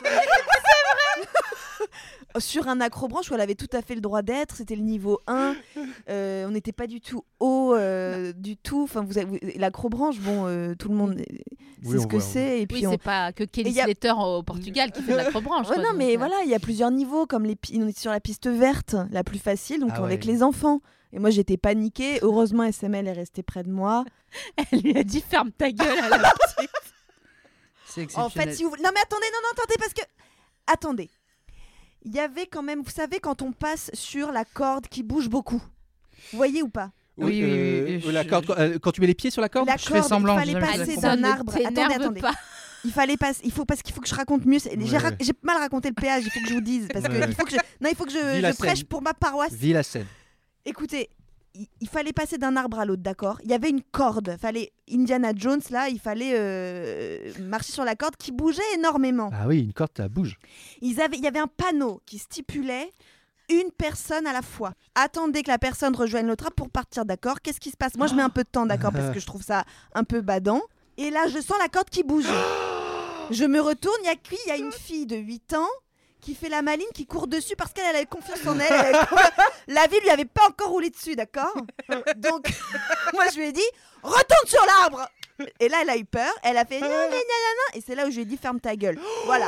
sur un acrobranche où elle avait tout à fait le droit d'être, c'était le niveau 1, on n'était pas du tout haut du tout. Enfin, l'acrobranche, bon, tout le monde sait Oui, on ce que voit, c'est. Et puis Oui, on... c'est pas que Kelly Et y a- Slater au Portugal qui fait de l'acrobranche. Ouais, quoi, non, donc, mais voilà, il y a plusieurs niveaux, comme on était sur la piste verte, la plus facile, donc Ah avec ouais. les enfants. Et moi, j'étais paniquée. Heureusement, SML est resté près de moi. Elle lui a dit ferme ta gueule à la petite. C'est En exceptionnel. fait, si vous... Non, mais attendez, attendez, parce que... Attendez. Il y avait quand même, vous savez, quand on passe sur la corde qui bouge beaucoup. Vous voyez ou pas? Oui, oui, la corde, quand tu mets les pieds sur la corde. La je fais corde, semblant, il fallait j'ai jamais passer fait d'un Ne arbre. t'énerve Attendez. pas. Il fallait passer. Parce qu'il faut que je raconte mieux. J'ai Ouais. j'ai mal raconté le péage. Il faut que je vous dise parce que Ouais. il faut que je. Non, il faut que Vis la je prêche scène. pour ma paroisse. Vis la scène. Écoutez, il fallait passer d'un arbre à l'autre, d'accord? Il y avait une corde. Fallait Indiana Jones là. Il fallait marcher sur la corde qui bougeait énormément. Ah oui, une corde, ça bouge. Il y avait un panneau qui stipulait une personne à la fois. Attendez que la personne rejoigne l'autre arbre pour partir, d'accord? Qu'est-ce qui se passe? Moi, je mets un peu de temps, d'accord? Parce que je trouve ça un peu badant. Et là, je sens la corde qui bouge. Je me retourne, il y a une fille de 8 ans qui fait la maline, qui court dessus parce qu'elle avait confiance en elle. La vie lui avait pas encore roulé dessus, d'accord? Donc, moi, je lui ai dit, retourne sur l'arbre! Et là, elle a eu peur, elle a fait gna, gna, gna, gna, gna. Et c'est là où je lui ai dit, ferme ta gueule. Voilà,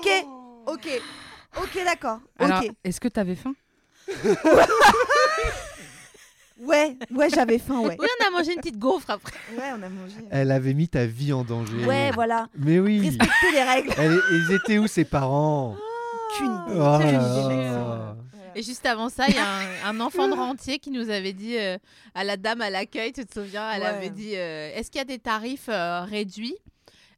ok, d'accord, Alors, ok. est-ce que t'avais faim? Ouais, j'avais faim, ouais. Oui, on a mangé une petite gaufre après. Ouais, on a mangé. Elle avait mis ta vie en danger. Ouais, voilà. Mais oui. Respectez les règles. Ils étaient où ses parents? Aucune idée. Oh là Aucune là. idée. Et juste avant ça, il y a un enfant de rentier qui nous avait dit à la dame à l'accueil, tu te souviens, elle Ouais. avait dit est-ce qu'il y a des tarifs réduits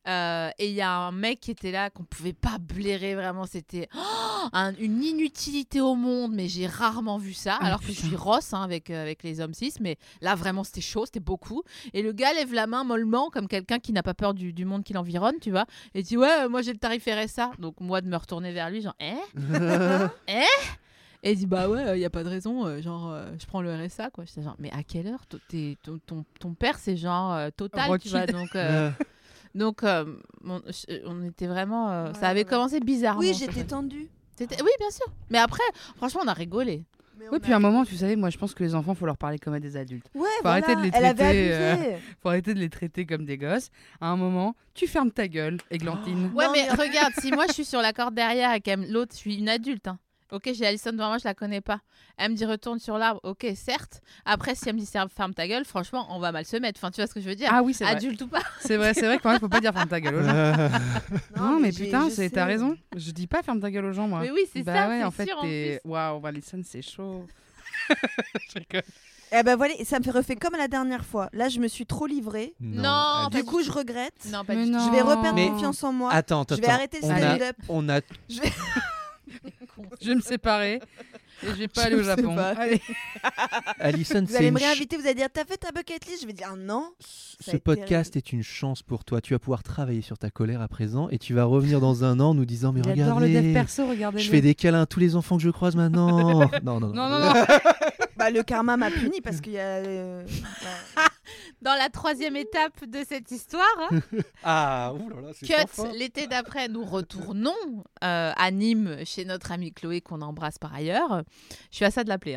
Et il y a un mec qui était là qu'on pouvait pas blairer vraiment. C'était une inutilité au monde, mais j'ai rarement vu ça. Alors que je suis Ross avec les hommes cis, mais là vraiment c'était chaud, c'était beaucoup. Et le gars lève la main mollement comme quelqu'un qui n'a pas peur du monde qui l'environne, tu vois. Et dit moi j'ai le tarif RSA. Donc moi de me retourner vers lui, genre Et il dit bah ouais, y a pas de raison, je prends le RSA quoi. J'étais genre mais à quelle heure ton père c'est genre Total, tu vois, donc on était vraiment ça avait commencé bizarrement. Oui, j'étais tendue. Oui, bien sûr. Mais après franchement on a rigolé. Oui, puis à un moment, tu savais, moi je pense que les enfants, faut leur parler comme à des adultes. Ouais, faut arrêter de les elle avait traiter, abusé. faut arrêter de les traiter comme des gosses. À un moment, tu fermes ta gueule, Églantine. Ouais, mais regarde, si moi je suis sur la corde derrière et que l'autre, je suis une adulte. Hein. Ok, j'ai Alison devant moi, je la connais pas. Elle me dit retourne sur l'arbre. Ok, certes. Après, si elle me dit ferme ta gueule, franchement, on va mal se mettre. Enfin, tu vois ce que je veux dire? Ah oui, c'est vrai. Adulte ou pas? C'est vrai quand même, faut pas dire ferme ta gueule aux gens. Non, mais putain, je t'as sais. raison. Je dis pas ferme ta gueule aux gens, moi. Mais oui, c'est bah ça. ouais, c'est en fait, sûr, t'es. en Waouh, Alison, c'est chaud. Je rigole. Eh ben voilà, ça me fait refait comme la dernière fois. Là, je me suis trop livrée. Non, Du coup, je regrette. plus. Non, pas Mais du tout. non. Je vais reperdre Mais- confiance en moi. Attends. Je vais arrêter le Allez. stand-up. On a Je vais... Je vais me séparer et je vais pas Je aller au me Japon. sépare. Allez. Alison, Vous allez me réinviter, vous allez dire t'as fait ta bucket list? Je vais dire non. Ça Ce a été podcast est une chance pour toi. Tu vas pouvoir travailler sur ta colère à présent et tu vas revenir dans un an nous disant mais Il adore le dev regardez, perso, regardez-le. je fais des câlins à tous les enfants que je croise maintenant. Non. Non. Bah, le karma m'a puni parce qu'il y a. Dans la 3e étape de cette histoire, Ah, oulala, c'est cut, sans fin. l'été d'après, nous retournons à Nîmes chez notre amie Chloé qu'on embrasse par ailleurs. Je suis à ça de l'appeler.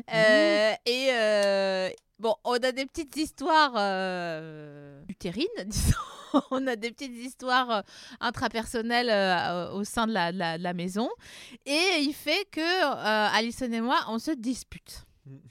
Hein. Bon, on a des petites histoires utérines, disons. On a des petites histoires intrapersonnelles au sein de la maison. Et il fait que Alison et moi, on se dispute.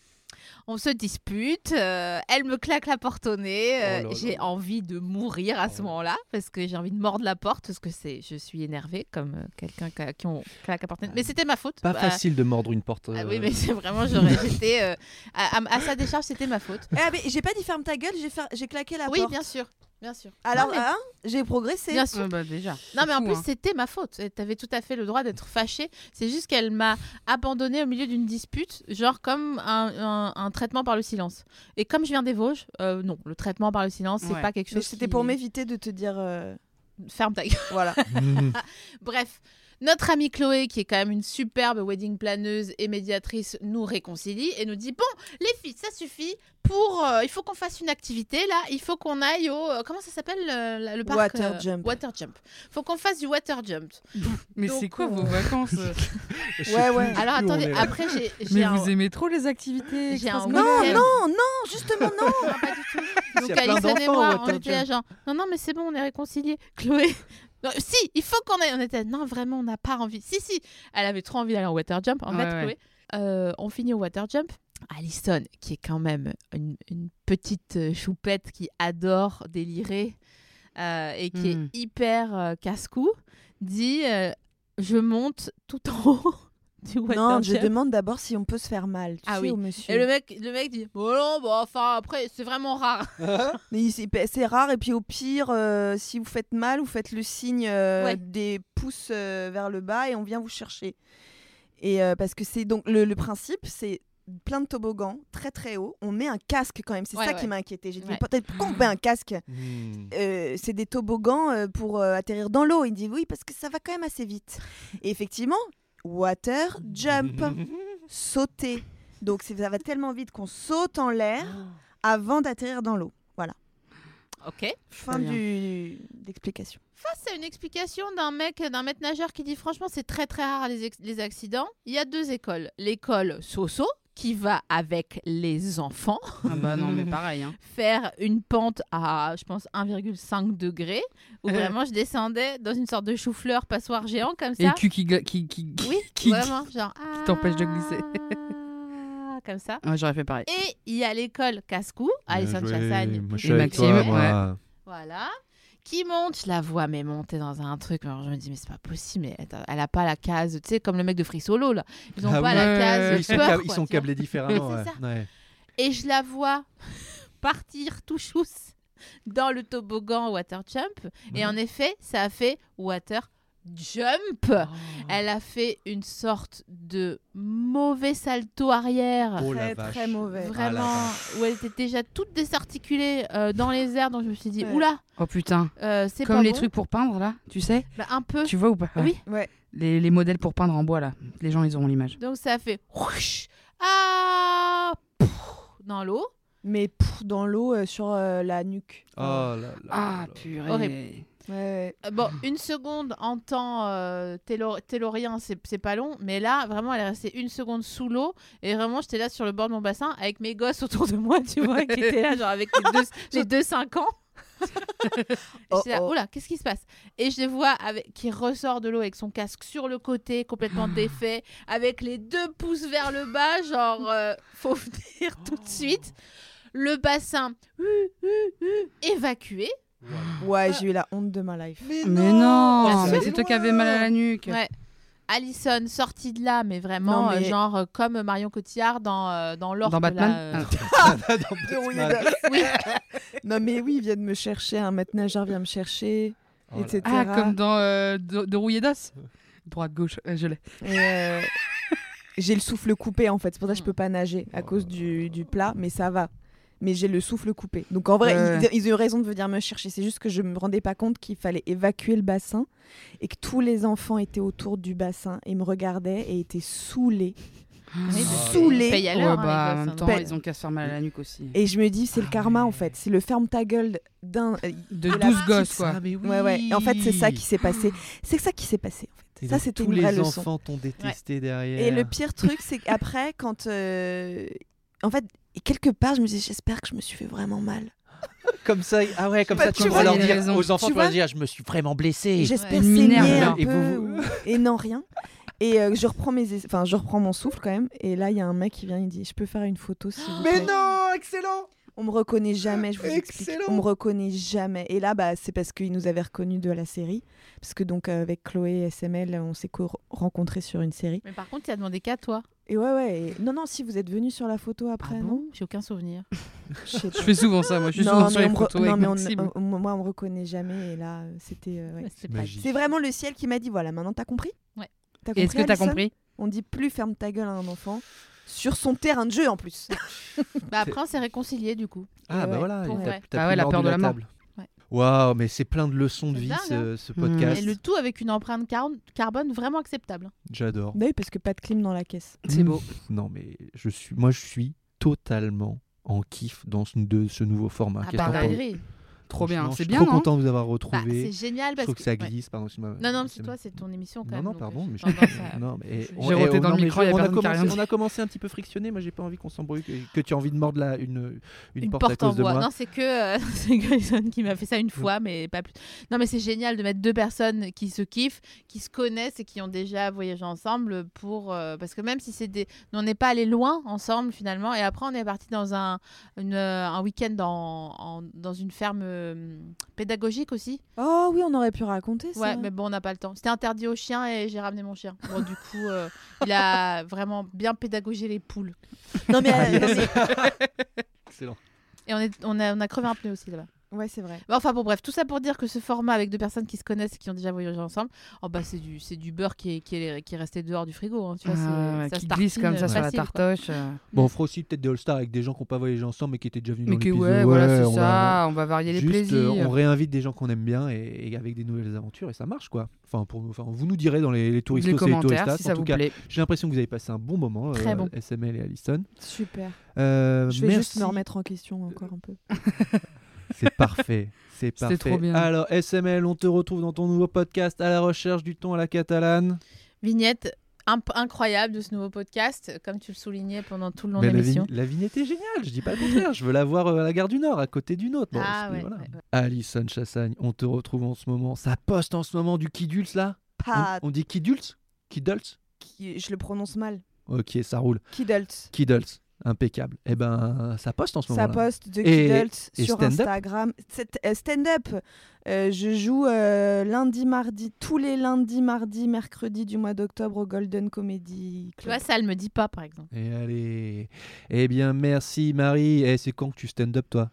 On se dispute, elle me claque la porte au nez, Oh là j'ai là. envie de mourir à ce moment-là, parce que j'ai envie de mordre la porte, parce que je suis énervée, comme quelqu'un qui on claque la porte au nez. Mais c'était ma faute. Pas facile de mordre une porte. Ah oui, mais c'est vraiment, j'étais à sa décharge, c'était ma faute. Ah, mais j'ai pas dit ferme ta gueule, j'ai claqué la Oui, porte. bien sûr. Bien sûr. Alors, Non, mais- hein, j'ai progressé. Bien sûr. Bah déjà. Non, mais en fou, plus, hein. c'était ma faute. Tu avais tout à fait le droit d'être fâchée. C'est juste qu'elle m'a abandonnée au milieu d'une dispute, genre comme un traitement par le silence. Et comme je viens des Vosges, non, le traitement par le silence, c'est Ouais. pas quelque Mais chose. c'était qui- pour m'éviter de te dire. Ferme ta gueule. Voilà. Bref. Notre amie Chloé, qui est quand même une superbe wedding planeuse et médiatrice, nous réconcilie et nous dit bon, les filles, ça suffit. Il faut qu'on fasse une activité là. Il faut qu'on aille au comment ça s'appelle le parc Water jump. Water jump. Faut qu'on fasse du water jump. Mais Donc, c'est quoi vos vacances Ouais. Alors attendez, après j'ai Mais un vous aimez trop les activités j'ai un extrascolaires. week-end. Non, justement, non. Non, pas du tout. Il Donc y a plein Alison et d'enfants au moi, water on était là jump. genre non mais c'est bon, on est réconciliés. Chloé, non, si, il faut qu'on aille. On était non vraiment, on n'a pas envie. Si, elle avait trop envie d'aller en water jump. En Ouais, fait, ouais. Chloé, on finit au water jump. Alison, qui est quand même une petite choupette qui adore délirer et qui est hyper casse-cou, dit je monte tout en haut du water Non, jump. je demande d'abord si on peut se faire mal. Tu Ah sais, oui. au monsieur. Et le mec dit bon non, bon, enfin après c'est vraiment rare. Mais c'est rare. Et puis au pire, si vous faites mal, vous faites le signe Ouais. des pouces vers le bas et on vient vous chercher. Et parce que c'est donc le principe, c'est plein de toboggans très très haut. On met un casque quand même. C'est Ouais, ça ouais. qui m'a inquiétée. J'ai dit Ouais. mais peut-être pourquoi on met un casque Hmm. C'est des toboggans pour atterrir dans l'eau. Il dit oui parce que ça va quand même assez vite. Et effectivement, water jump, sauter. Donc ça va tellement vite qu'on saute en l'air avant d'atterrir dans l'eau. Voilà. Ok. Fin bien. d'explication. Face à une explication d'un maître nageur qui dit franchement c'est très très rare les accidents, il y a 2 écoles. L'école Soso qui va avec les enfants Ah bah non, mais pareil. Hein. faire une pente à je pense 1,5 degrés où vraiment je descendais dans une sorte de chou-fleur passoire géant comme Et ça. le cul qui Oui, qui- vraiment genre t'empêche de glisser. comme ça. Ouais, j'aurais fait pareil. Et il y a l'école Cascou, Alison Bien joué. Chassagne. Moi, je Et suis avec Maxime, toi, moi. Voilà. Qui monte, je la vois mais monter dans un truc. Alors je me dis mais c'est pas possible, mais elle a pas la case, tu sais comme le mec de Free Solo là. Ils ont Ah pas oui. la case. Ils sont, peur, ils quoi, sont tu vois. câblés différemment. C'est ouais. ça. Ouais. Et je la vois partir tout chousse dans le toboggan water jump. Et en effet, ça a fait water jump. Elle a fait une sorte de mauvais salto arrière. Oh la Très, vache. très mauvais. Vraiment, où elle était déjà toute désarticulée dans les airs. Donc je me suis dit, Ouais. oula, Oh putain. c'est Comme pas les bon. trucs pour peindre là, tu sais. Bah, un peu. Tu vois ou pas? Oui. Ouais. Les modèles pour peindre en bois là. Les gens ils auront l'image. Donc ça a fait dans l'eau. Mais dans l'eau sur la nuque. Oh là là. Ah là. purée. Horrible. Ouais. Bon, une seconde en temps tellurien, c'est pas long, mais là, vraiment, elle est restée une seconde sous l'eau, et vraiment, j'étais là sur le bord de mon bassin avec mes gosses autour de moi, tu vois, qui étaient là, genre avec les deux 5 ans. Oh, J'étais là, oh. oula, qu'est-ce qui se passe? Et je les vois qui ressort de l'eau avec son casque sur le côté, complètement défait, avec les 2 pouces vers le bas, genre, faut venir tout de suite. Le bassin évacué. Ouais, j'ai eu la honte de ma life. Mais non, Bien mais sûr. c'est toi qui avais mal à la nuque. Ouais. Alison sortie de là, mais vraiment, Non, mais- genre comme Marion Cotillard dans l'orque. Dans Batman. là, Dans Batman. Oui, Non mais oui, ils viennent me chercher, un maître nageur vient me chercher, Oh là. etc. Ah, comme dans de rouillé d'os. Droite, gauche, je l'ai. Et, j'ai le souffle coupé en fait, c'est pour ça que je peux pas nager à cause du plat, mais ça va. Mais j'ai le souffle coupé. Donc en vrai, Ouais. ils ont eu raison de venir me chercher. C'est juste que je me rendais pas compte qu'il fallait évacuer le bassin et que tous les enfants étaient autour du bassin et me regardaient et étaient saoulés. Saoulés. paye à Ouais, l'heure. bah, hein, en les même gosses, temps, hein. ils ont qu'à se faire mal à la nuque aussi. Et je me dis, c'est le karma en fait. C'est le ferme ta gueule d'un. De la 12 petite- gosses, quoi. Ah, mais oui. Ouais, ouais. Et en fait, c'est ça qui s'est passé. C'est ça qui s'est passé en fait. Et Ça, donc, c'était tous une vraie les leçon. enfants t'ont détesté derrière. Et le pire truc, c'est qu'après, quand. En fait, quelque part, je me disais, j'espère que je me suis fait vraiment mal. Comme ça, ah ouais, comme Bah, ça, tu tu vois, vas leur il a dire raison. aux enfants, Tu tu vas vois dire, je me suis vraiment blessé. J'espère Elle saigner m'énerve, un là. Et peu. vous- Et non, rien. Et je reprends mon souffle quand même. Et là, il y a un mec qui vient, il dit, je peux faire une photo s'il vous plaît. Mais non, excellent. On me reconnaît jamais, je vous explique. Excellent. On me reconnaît jamais. Et là, bah, c'est parce qu'ils nous avaient reconnus de la série. Parce que donc, avec Chloé SML, on s'est rencontrés sur une série. Mais par contre, il a demandé qu'à toi. Et ouais. Non, si vous êtes venus sur la photo après, non J'ai aucun souvenir. Je sais Je pas. fais souvent ça, moi. Je suis Non, souvent sur mais les photos non, avec mais Maxime. moi, on me reconnaît jamais. Et là, c'était. Ouais. C'est pas- Magie. C'est vraiment le ciel qui m'a dit voilà, maintenant t'as compris Ouais. T'as Et est-ce que t'as Alison compris? On dit plus ferme ta gueule à un enfant sur son terrain de jeu en plus. Bah, après, on s'est récuniés du coup. Ah bah Ouais, voilà, pour t'as- vrai. t'as Ah pris ouais, la l'ordre peur de la mort. table. Ouais. Waouh, mais c'est plein de leçons de C'est vie dingue, hein. ce podcast. Et le tout avec une empreinte carbone vraiment acceptable. J'adore. Oui, parce que pas de clim dans la caisse. C'est beau. Non mais je suis totalement en kiff de ce nouveau format. Ah Qu'est-ce bah, que t'en penses dinguerie. Trop bien. Franchement, C'est je bien, suis trop non? content de vous avoir Bah, retrouvé. c'est génial Je parce trouve que ça ouais. glisse, pardon. excuse-moi. Non, mais c'est toi, c'est ton émission quand Non, même. non, donc, pardon, mais j'ai tendance à- Non, mais J'ai roté dans le micro, il y a on a personne qui a rien commencé, dit. on a commencé un petit peu frictionné. Moi, j'ai pas envie qu'on s'embrouille, que tu as envie de mordre une porte à porte en cause de bois. moi. Non, c'est que c'est Grayson qui m'a fait ça une fois, mais pas plus. Non, mais c'est génial de mettre 2 personnes qui se kiffent, qui se connaissent et qui ont déjà voyagé ensemble pour parce que même si c'est des, on n'est pas allé loin ensemble finalement. Et après, on est parti dans un week-end dans une ferme pédagogique aussi. Oh oui, on aurait pu raconter ça. Ouais, mais bon, on n'a pas le temps. C'était interdit aux chiens et j'ai ramené mon chien. Bon, du coup, il a vraiment bien pédagogé les poules. Non mais, Excellent. Et on a crevé un pneu aussi là-bas. ouais, c'est vrai. Bah, enfin bon bref, tout ça pour dire que ce format avec 2 personnes qui se connaissent et qui ont déjà voyagé ensemble, oh bah c'est du beurre qui est resté dehors du frigo, hein, tu vois, ça Qui se glisse tartine comme ça sur la facile, quoi. tartoche. Bon, on fera aussi peut-être des All-Stars avec des gens qui n'ont pas voyagé ensemble mais qui étaient déjà venus Mais dans que l'épisode. ouais, voilà, c'est on ça. va- On va varier les Juste, plaisirs. on réinvite des gens qu'on aime bien et avec des nouvelles aventures et ça marche quoi. Enfin, vous nous direz dans les touristos Les et les commentaires, touristas. si ça en tout vous cas, plaît. j'ai l'impression que vous avez passé un bon moment, Très bon. SML et Alison. Super. Je vais Merci. juste me remettre en question encore un peu. C'est parfait. C'est C'était parfait. trop bien. Alors, SML, on te retrouve dans ton nouveau podcast À la recherche du ton à la catalane. Vignette incroyable de ce nouveau podcast, comme tu le soulignais pendant tout le long de Mais l'émission. la vignette est géniale, je dis pas le contraire. Je veux la voir à la gare du Nord, à côté d'une autre. Bon, Ah c'est- ouais, voilà. ouais, ouais. Alison Chassagne, on te retrouve en ce moment. Ça poste en ce moment du Kidults là Pas on dit Kidults Kidults je le prononce mal. Ok, ça roule. Kidults. Kidults, impeccable. Eh ben, ça poste en ce moment Ça là. poste de Et- Kidults et sur stand-up Instagram. Stand-up. Je joue lundi, mardi, tous les lundis, mardis, mercredis du mois d'octobre au Golden Comedy Tu Club. vois, ça elle me dit pas par exemple. Et allez. Eh bien, merci Marie. Et c'est quand que tu stand-up toi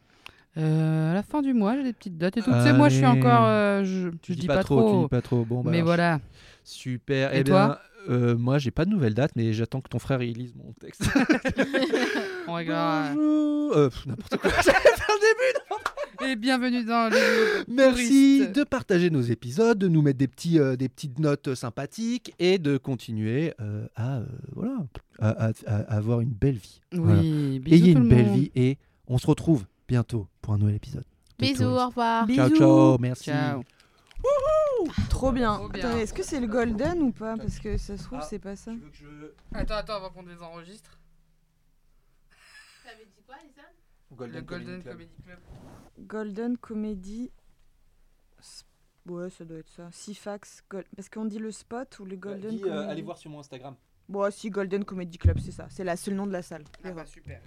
À la fin du mois, j'ai des petites dates et tout. Tu sais, moi, je suis encore... je dis pas trop. Tu dis pas trop. Bon, bah, Mais alors, voilà. Super. Et Eh toi bien, moi, j'ai pas de nouvelles dates, mais j'attends que ton frère il lise mon texte. On réglera. Bonjour. N'importe quoi. J'allais faire le début. Et bienvenue dans le Merci Touriste. de partager nos épisodes, de nous mettre des petites notes sympathiques et de continuer à avoir une belle vie. Voilà. Oui, bisous Ayez tout une le belle monde. vie et on se retrouve bientôt pour un nouvel épisode. de Bisous, Touriste. au revoir. Ciao, Bisous. ciao, merci. Ciao. Trop bien. Trop bien. Attendez, est-ce que c'est le golden ou pas? Parce que ça se trouve, c'est pas ça. Attends, avant qu'on les enregistre. T'avais dit quoi, Lisa? Le Golden Comedy Club. Golden Comedy. Ouais, ça doit être ça. Sifax. Parce qu'on dit le spot ou le Golden Comedy. allez voir sur mon Instagram. Bon, si, Golden Comedy Club, c'est ça. C'est le nom de la salle. Ah bah super.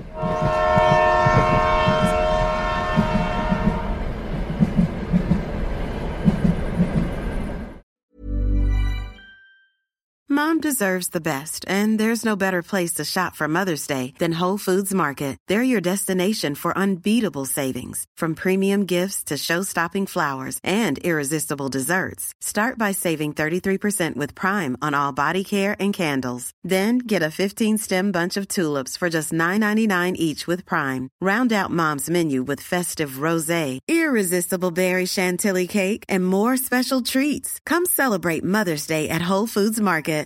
Mom deserves the best, and there's no better place to shop for Mother's Day than Whole Foods Market. They're your destination for unbeatable savings, from premium gifts to show-stopping flowers and irresistible desserts. Start by saving 33% with Prime on all body care and candles. Then get a 15-stem bunch of tulips for just $9.99 each with Prime. Round out Mom's menu with festive rosé, irresistible berry chantilly cake, and more special treats. Come celebrate Mother's Day at Whole Foods Market.